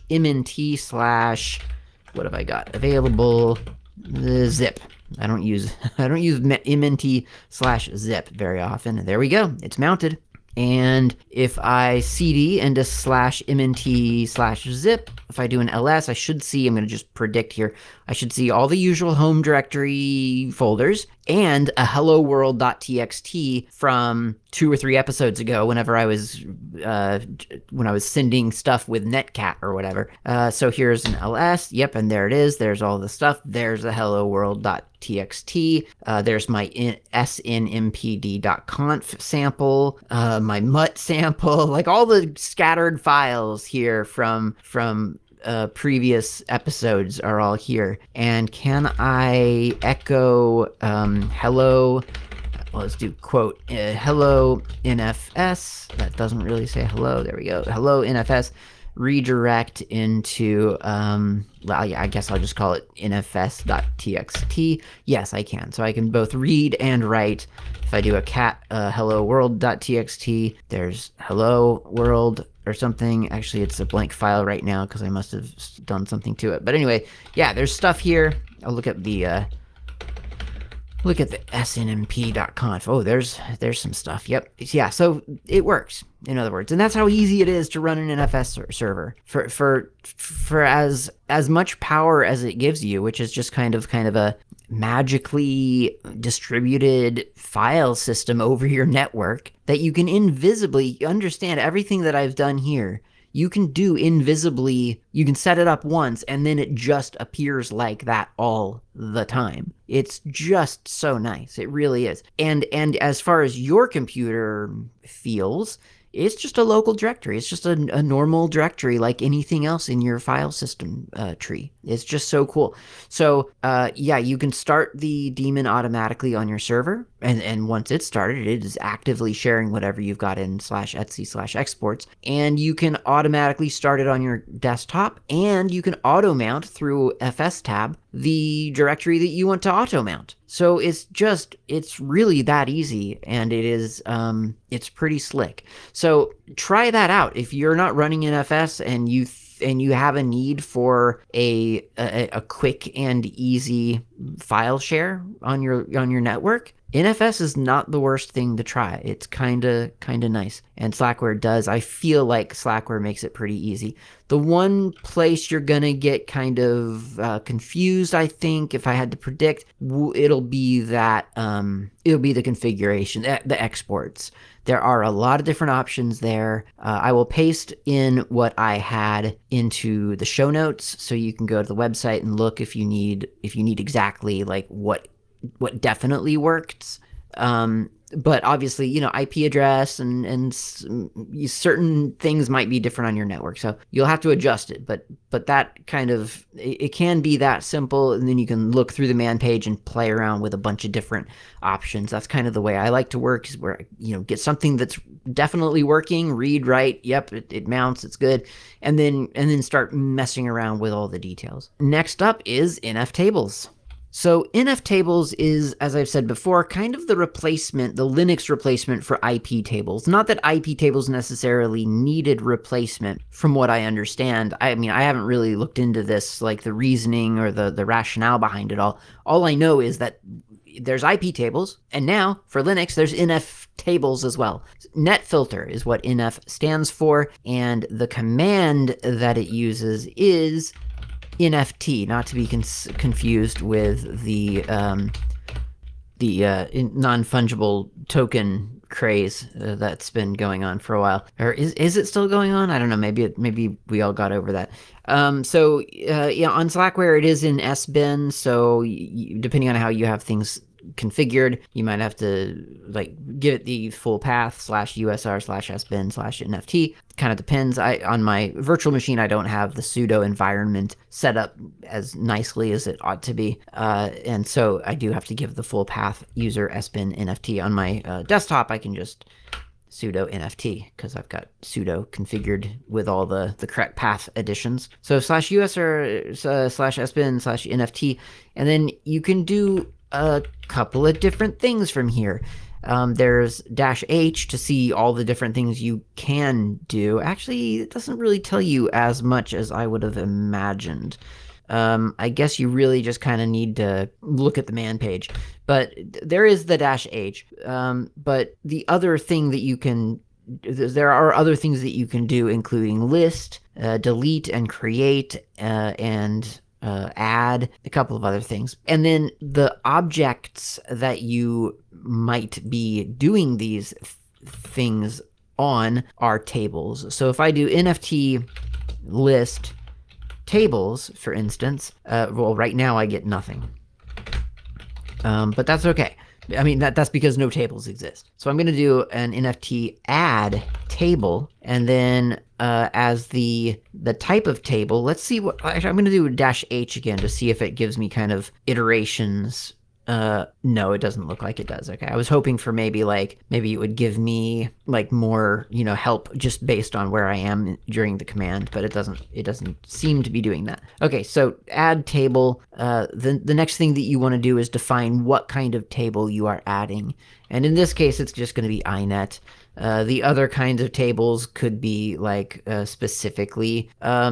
/mnt/ what have I got available? Zip. I don't use mnt/zip very often. There we go. It's mounted. And if I cd into /mnt/zip, if I do an ls, I should see, I'm going to just predict here, I should see all the usual home directory folders and a hello world.txt from 2 or 3 episodes ago whenever I was sending stuff with Netcat or whatever. So here's an ls. Yep, and there it is. There's all the stuff. There's a hello world.txt. There's my snmpd.conf sample, my mut sample, like all the scattered files here from previous episodes are all here. And can I echo hello? Well, let's do quote hello NFS. That doesn't really say hello. There we go. Hello NFS. Redirect into well, yeah, I guess I'll just call it nfs.txt. Yes, I can. So I can both read and write. If I do a cat hello world.txt, there's hello world or something. Actually, it's a blank file right now because I must have done something to it. But anyway, yeah, there's stuff here. I'll look at the snmp.conf. Oh, there's some stuff. Yep. Yeah, so it works, in other words. And that's how easy it is to run an NFS server. For as much power as it gives you, which is just kind of a magically distributed file system over your network that you can invisibly understand everything that I've done here. You can do invisibly, you can set it up once and then it just appears like that all the time. It's just so nice. It really is. And as far as your computer feels, it's just a local directory. It's just a normal directory like anything else in your file system tree. It's just so cool. So yeah, you can start the daemon automatically on your server. And once it's started, it is actively sharing whatever you've got in /etc/exports. And you can automatically start it on your desktop. And you can auto mount through fstab the directory that you want to auto mount. So it's really that easy, and it is it's pretty slick. So try that out if you're not running NFS and you have a need for a quick and easy file share on your network. NFS is not the worst thing to try. It's kind of nice. And Slackware does. I feel like Slackware makes it pretty easy. The one place you're going to get kind of confused, I think, if I had to predict, it'll be the configuration, the exports. There are a lot of different options there. I will paste in what I had into the show notes, so you can go to the website and look if you need exactly like what definitely works. But obviously, IP address and certain things might be different on your network, so you'll have to adjust it. But that kind of, it can be that simple, and then you can look through the man page and play around with a bunch of different options. That's kind of the way I like to work, is where get something that's definitely working, read, write, yep, it mounts, it's good, and then start messing around with all the details. Next up is nftables. So nftables is, as I've said before, kind of the Linux replacement for IP tables. Not that IP tables necessarily needed replacement, from what I understand. I mean, I haven't really looked into this, like the reasoning or the rationale behind it all. All I know is that there's IP tables, and now for Linux, there's nftables as well. Netfilter is what nf stands for, and the command that it uses is NFT, not to be confused with the non-fungible token craze that's been going on for a while. Or is it still going on? I don't know. Maybe we all got over that. So on Slackware it is in SBin. So depending on how you have things configured, you might have to give it the full path /usr/sbin/nft. Kind of depends. On my virtual machine, I don't have the sudo environment set up as nicely as it ought to be, and so I do have to give the full path user sbin nft. On my desktop, I can just sudo nft because I've got sudo configured with all the correct path additions. So /usr/sbin/nft, and then you can do a couple of different things from here. There's -h to see all the different things you can do. Actually, it doesn't really tell you as much as I would have imagined. I guess you really just kind of need to look at the man page. But there is the -h. But the other thing that you can there are other things that you can do, including list, delete and create, and add, a couple of other things. And then the objects that you might be doing these things on are tables. So if I do NFT list tables, for instance, well, right now I get nothing. But that's okay. I mean, that's because no tables exist. So I'm going to do an NFT add table, and then as the type of table, let's see what, actually, I'm going to do -H again to see if it gives me kind of iterations. No, it doesn't look like it does. Okay. I was hoping for maybe it would give me like more, help just based on where I am during the command, but it doesn't seem to be doing that. Okay. So add table. The next thing that you want to do is define what kind of table you are adding. And in this case, it's just going to be INET. The other kinds of tables could be like, specifically,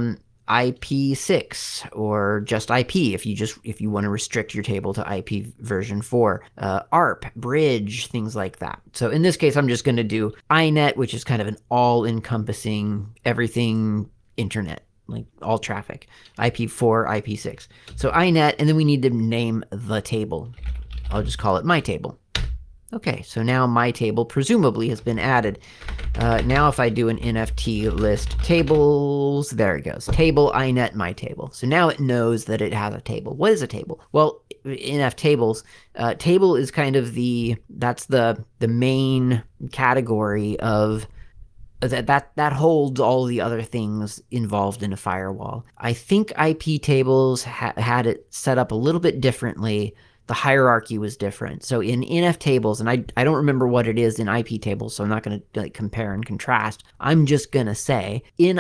IP6 or just IP if you want to restrict your table to IP version 4, ARP, bridge, things like that. So in this case, I'm just going to do INET, which is kind of an all-encompassing everything internet, like all traffic, IP4, IP6. So INET, and then we need to name the table. I'll just call it my table. Okay, so now my table presumably has been added. Now if I do an NFT list tables, there it goes. Table, INET, my table. So now it knows that it has a table. What is a table? Well, NF tables, table is kind of that's the main category of that holds all the other things involved in a firewall. I think IP tables had it set up a little bit differently. The hierarchy was different. So in NF tables, and I don't remember what it is in IP tables, so I'm not going to compare and contrast. I'm just going to say in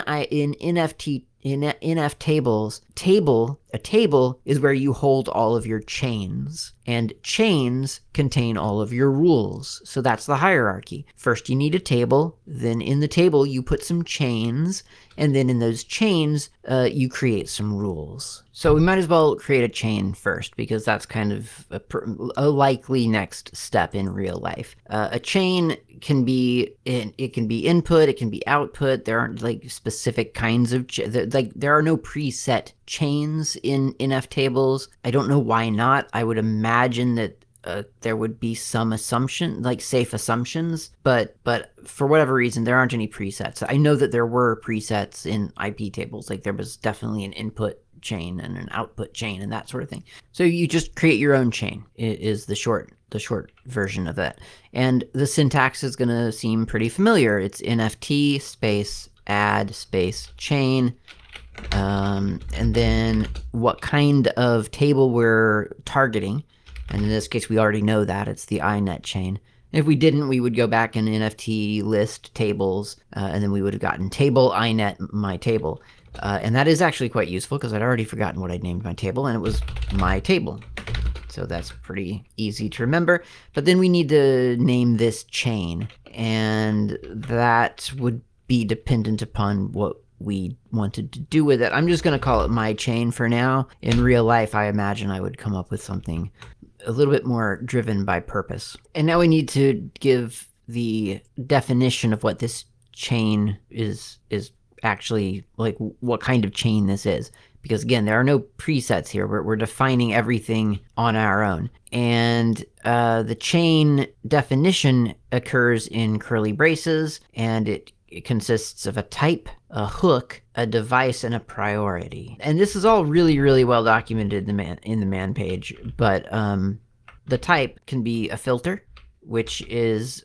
NF tables, a table is where you hold all of your chains, and chains contain all of your rules. So that's the hierarchy. First, you need a table. Then in the table, you put some chains, and then in those chains, you create some rules. So we might as well create a chain first, because that's kind of a likely next step in real life. A chain can be input, it can be output. There aren't like specific kinds of there are no preset chains in NF tables. I don't know why not. I would imagine that there would be some assumption, like safe assumptions, but for whatever reason, there aren't any presets. I know that there were presets in IP tables, like there was definitely an input chain and an output chain and that sort of thing. So you just create your own chain is the short version of that. And the syntax is going to seem pretty familiar. It's NFT space add space chain. And then what kind of table we're targeting. And in this case, we already know that it's the INET chain. If we didn't, we would go back in NFT list tables, and then we would have gotten table INET my table. And that is actually quite useful because I'd already forgotten what I'd named my table, and it was my table. So that's pretty easy to remember. But then we need to name this chain, and that would be dependent upon what we wanted to do with it. I'm just going to call it my chain for now. In real life, I imagine I would come up with something a little bit more driven by purpose. And now we need to give the definition of what this chain is actually, like what kind of chain this is. Because again, there are no presets here. We're defining everything on our own. And the chain definition occurs in curly braces, and it consists of a type, a hook, a device, and a priority. And this is all really, really well documented in the man page. But the type can be a filter, which is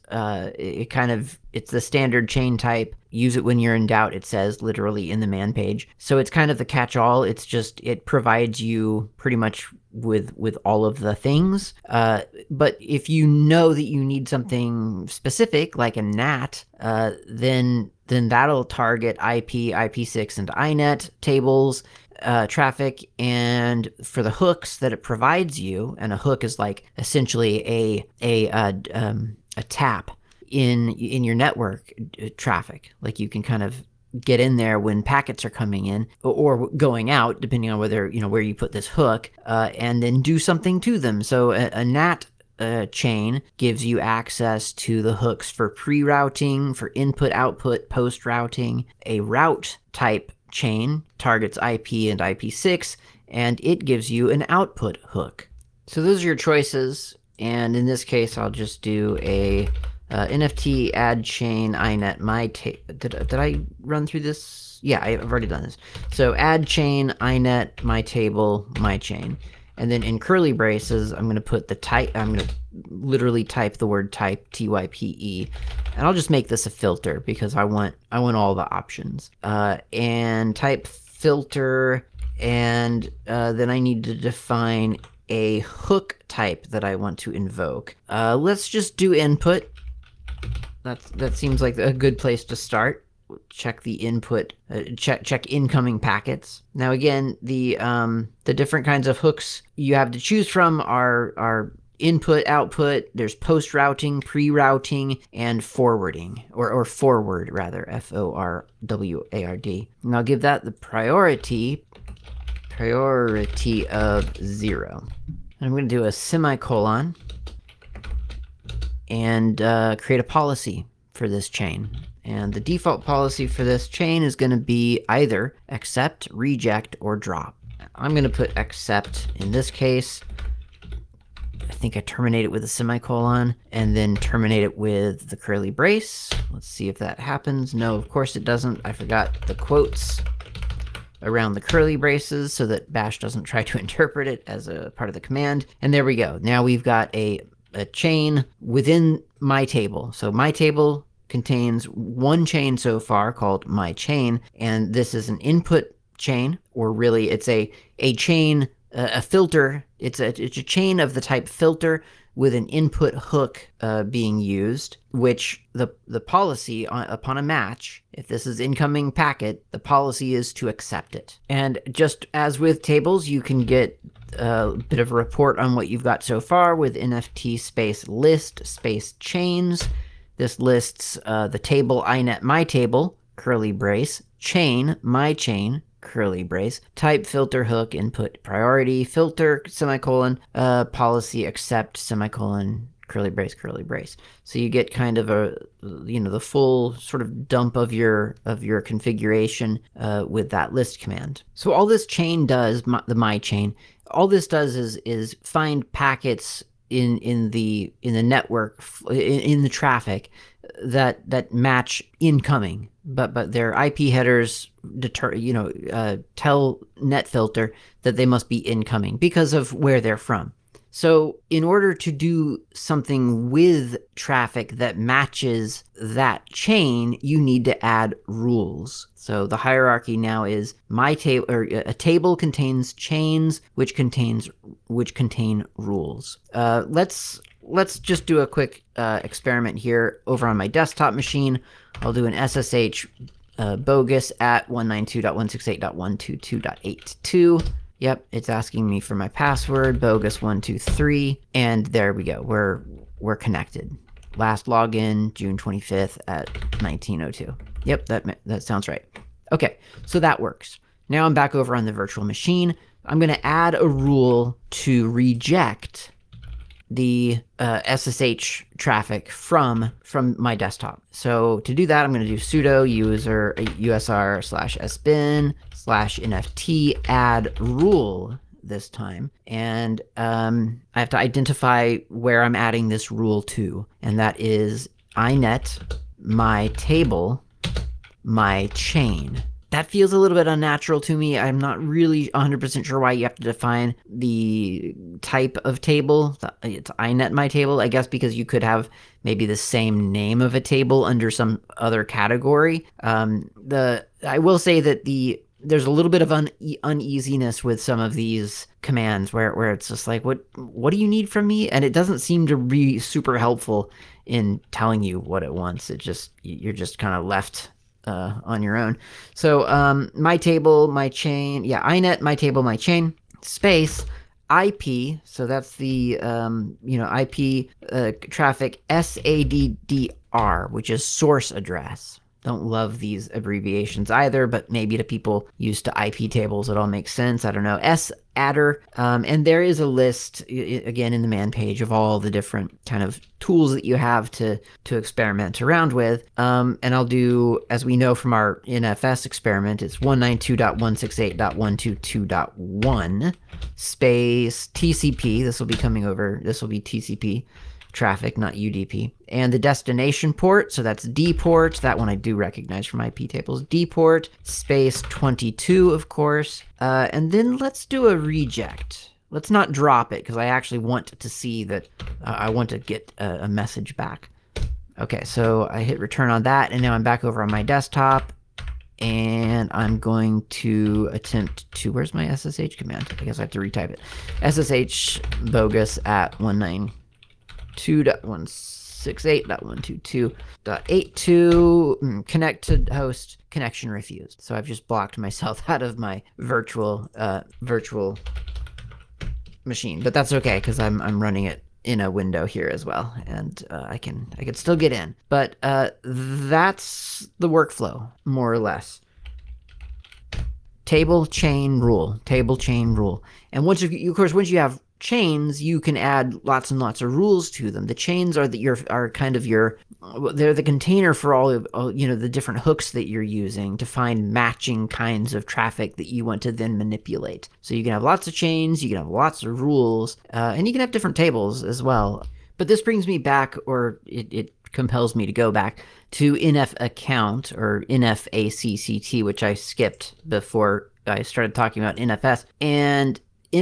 it's the standard chain type. Use it when you're in doubt, it says literally in the man page. So it's kind of the catch-all. It's just, it provides you pretty much with all of the things. But if you know that you need something specific, like a NAT, then that'll target IP, IP6, and INET tables, traffic. And for the hooks that it provides you, and a hook is like essentially a tap in your network traffic. Like you can kind of get in there when packets are coming in or going out, depending on whether, where you put this hook, and then do something to them. So a NAT chain gives you access to the hooks for pre-routing, for input, output, post-routing. A route type chain targets IP and IPsec, and it gives you an output hook. So those are your choices, and in this case, I'll just do a NFT add chain inet my did I run through this? Yeah, I've already done this. So add chain inet my table my chain. And then in curly braces, I'm going to put the type, I'm going to literally type the word type, TYPE. And I'll just make this a filter because I want all the options. And type filter, and then I need to define a hook type that I want to invoke. Let's just do input. That seems like a good place to start. Check the input, check incoming packets. Now again, the different kinds of hooks you have to choose from are input, output, there's post routing, pre-routing, and forwarding, or forward rather, FORWARD. And I'll give that the priority of 0. And I'm going to do a semicolon and create a policy for this chain. And the default policy for this chain is going to be either accept, reject, or drop. I'm going to put accept in this case. I think I terminate it with a semicolon and then terminate it with the curly brace. Let's see if that happens. No, of course it doesn't. I forgot the quotes around the curly braces so that Bash doesn't try to interpret it as a part of the command. And there we go. Now we've got a chain within my table. So my table contains one chain so far called my chain, and this is an input chain, or really it's a chain, a filter. It's a chain of the type filter with an input hook being used, which the policy upon a match, if this is incoming packet, the policy is to accept it. And just as with tables, you can get a bit of a report on what you've got so far with NFT space list space chains. This lists the table inet my table, curly brace, chain my chain, curly brace, type filter hook, input priority, filter, semicolon, policy accept, semicolon, curly brace, curly brace. So you get kind of a, the full sort of dump of your configuration with that list command. So all this chain does, the my chain, all this does is find packets in the network, in the traffic that match incoming, but their IP headers tell NetFilter that they must be incoming because of where they're from. So in order to do something with traffic that matches that chain, you need to add rules. So the hierarchy now is my table, or a table contains chains which contain rules. Let's just do a quick experiment here over on my desktop machine. I'll do an SSH bogus at 192.168.122.82. Yep, it's asking me for my password, bogus123, and there we go. We're connected. Last login, June 25th at 1902. Yep, that sounds right. Okay, so that works. Now I'm back over on the virtual machine. I'm going to add a rule to reject the SSH traffic from my desktop. So to do that, I'm going to do sudo user usr/sbin/nft add rule this time. And I have to identify where I'm adding this rule to. And that is inet my table my chain. That feels a little bit unnatural to me. I'm not really 100% sure why you have to define the type of table. It's inet my table, I guess, because you could have maybe the same name of a table under some other category. I will say that there's a little bit of uneasiness with some of these commands where it's just like, what do you need from me? And it doesn't seem to be super helpful in telling you what it wants. You're just kind of left on your own. So my table, my chain, inet, my table, my chain, space, IP, so that's the IP traffic SADDR, which is source address. don't love these abbreviations either, but maybe to people used to IP tables, it all makes sense. I don't know. Sadder, and there is a list again in the man page of all the different kind of tools that you have to experiment around with. And I'll do, as we know from our NFS experiment, it's 192.168.122.1 space TCP. This will be coming over. This will be TCP traffic, not UDP. And the destination port, so that's D port. That one I do recognize from IP tables. D port, space 22, of course. And then let's do a reject. Let's not drop it, because I actually want to see that I want to get a message back. Okay, so I hit return on that, and now I'm back over on my desktop. And I'm going to attempt to, where's my SSH command? I guess I have to retype it. SSH bogus at 192.168.122.82 connect to host, connection refused. So I've just blocked myself out of my virtual machine, but that's okay because I'm running it in a window here as well, and I can still get in. But that's the workflow, more or less. Table, chain, rule. Table, chain, rule. And once you have chains, you can add lots and lots of rules to them. The chains are they're the container for all of the different hooks that you're using to find matching kinds of traffic that you want to then manipulate. So you can have lots of chains, you can have lots of rules, and you can have different tables as well. But this brings me back, or it compels me to go back to NF account, or NFACCT, which I skipped before I started talking about NFS. And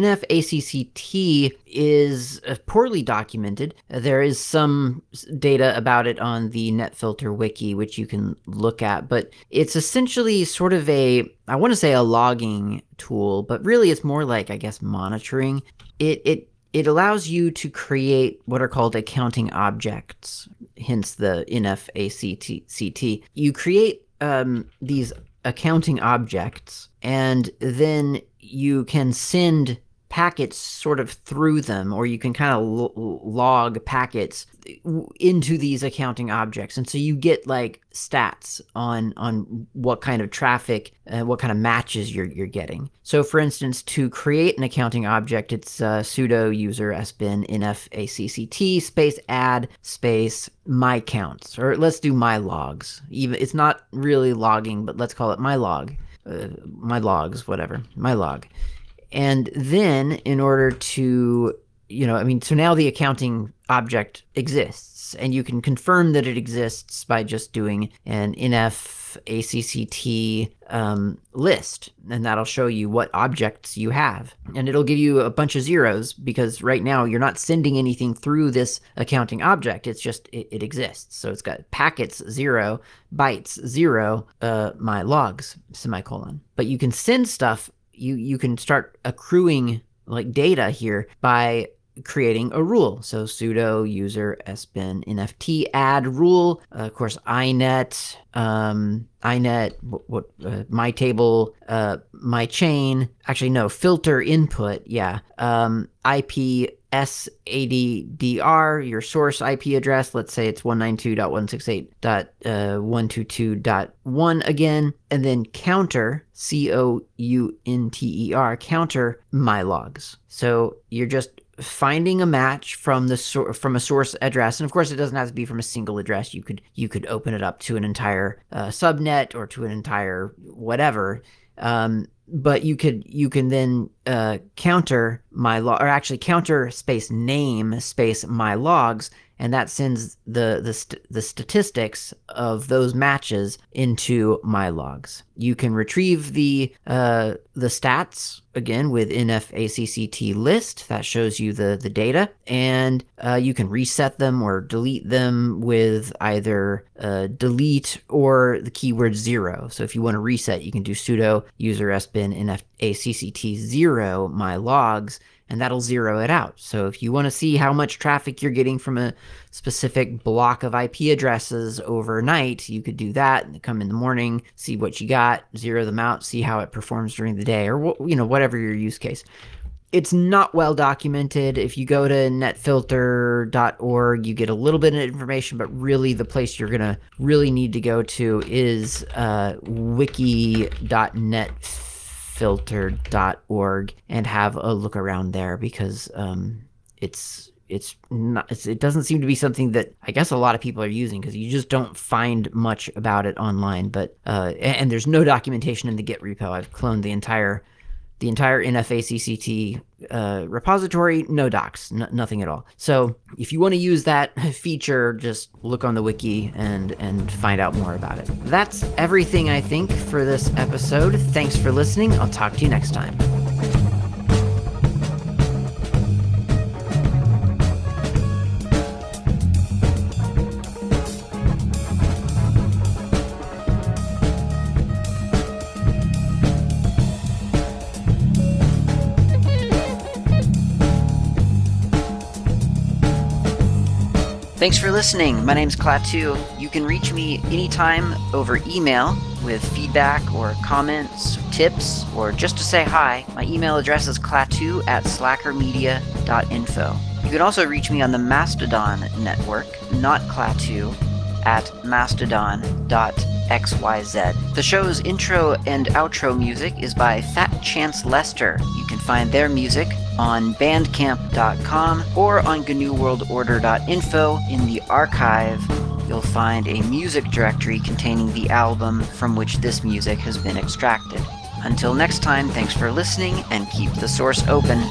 NFACCT is poorly documented. There is some data about it on the NetFilter wiki, which you can look at, but it's essentially sort of I want to say a logging tool, but really it's more like, I guess, monitoring. It allows you to create what are called accounting objects, hence the NFACCT. You create these accounting objects, and then you can send packets sort of through them, or you can kind of log packets into these accounting objects. And so you get like stats on what kind of traffic, what kind of matches you're getting. So for instance, to create an accounting object, it's sudo user sbin nfacct space add space my counts, or let's do my logs. Even it's not really logging, but let's call it my log, my logs, whatever, my log. And then in order to, so now the accounting object exists, and you can confirm that it exists by just doing an NFACCT list, and that'll show you what objects you have. And it'll give you a bunch of zeros, because right now you're not sending anything through this accounting object. It's just, it exists. So it's got packets 0, bytes 0, my logs, semicolon. But you can send stuff. You can start accruing like data here by creating a rule. So sudo user sbin nft add rule. Of course, inet, my table, my chain. Actually, no, filter input. Yeah. IP SADDR, your source IP address. Let's say it's 192.168.122.1 again, and then counter, counter, counter my logs. So you're just finding a match from a source address, and of course it doesn't have to be from a single address. You could open it up to an entire subnet or to an entire whatever. But you can then counter my log, or actually counter space name space my logs, and that sends the statistics of those matches into my logs. You can retrieve the stats again with NFACCT list that shows you the data, and you can reset them or delete them with either delete or the keyword 0. So if you want to reset, you can do sudo user sbin nfacct 0 my logs, and that'll zero it out. So if you want to see how much traffic you're getting from a specific block of IP addresses overnight, you could do that and come in the morning, see what you got, zero them out, see how it performs during the day, or whatever your use case. It's not well documented. If you go to netfilter.org, you get a little bit of information, but really the place you're going to really need to go to is wiki.netfilter.org and have a look around there, because it doesn't seem to be something that I guess a lot of people are using, because you just don't find much about it online. But and there's no documentation in the Git repo. I've cloned the entire NFACCT repository, no docs, nothing at all. So if you want to use that feature, just look on the wiki and find out more about it. That's everything, I think, for this episode. Thanks for listening. I'll talk to you next time. Thanks for listening. My name's Klaatu. You can reach me anytime over email with feedback or comments, tips, or just to say hi. My email address is klaatu@slackermedia.info. You can also reach me on the Mastodon network, not Klaatu, at mastodon.xyz. The show's intro and outro music is by Fat Chance Lester. You can find their music on bandcamp.com or on GNUWorldOrder.info. In the archive, you'll find a music directory containing the album from which this music has been extracted. Until next time, thanks for listening, and keep the source open.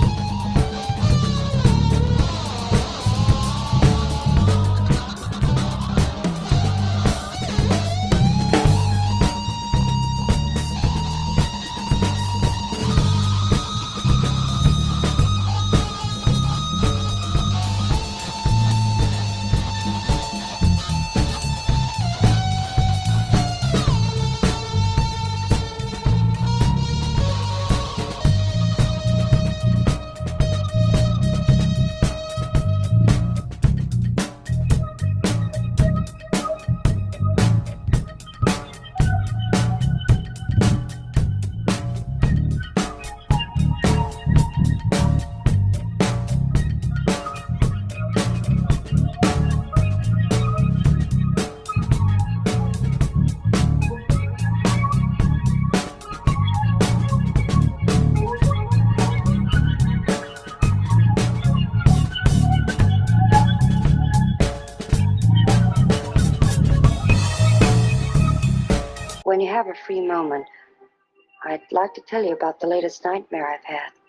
When you have a free moment, I'd like to tell you about the latest nightmare I've had.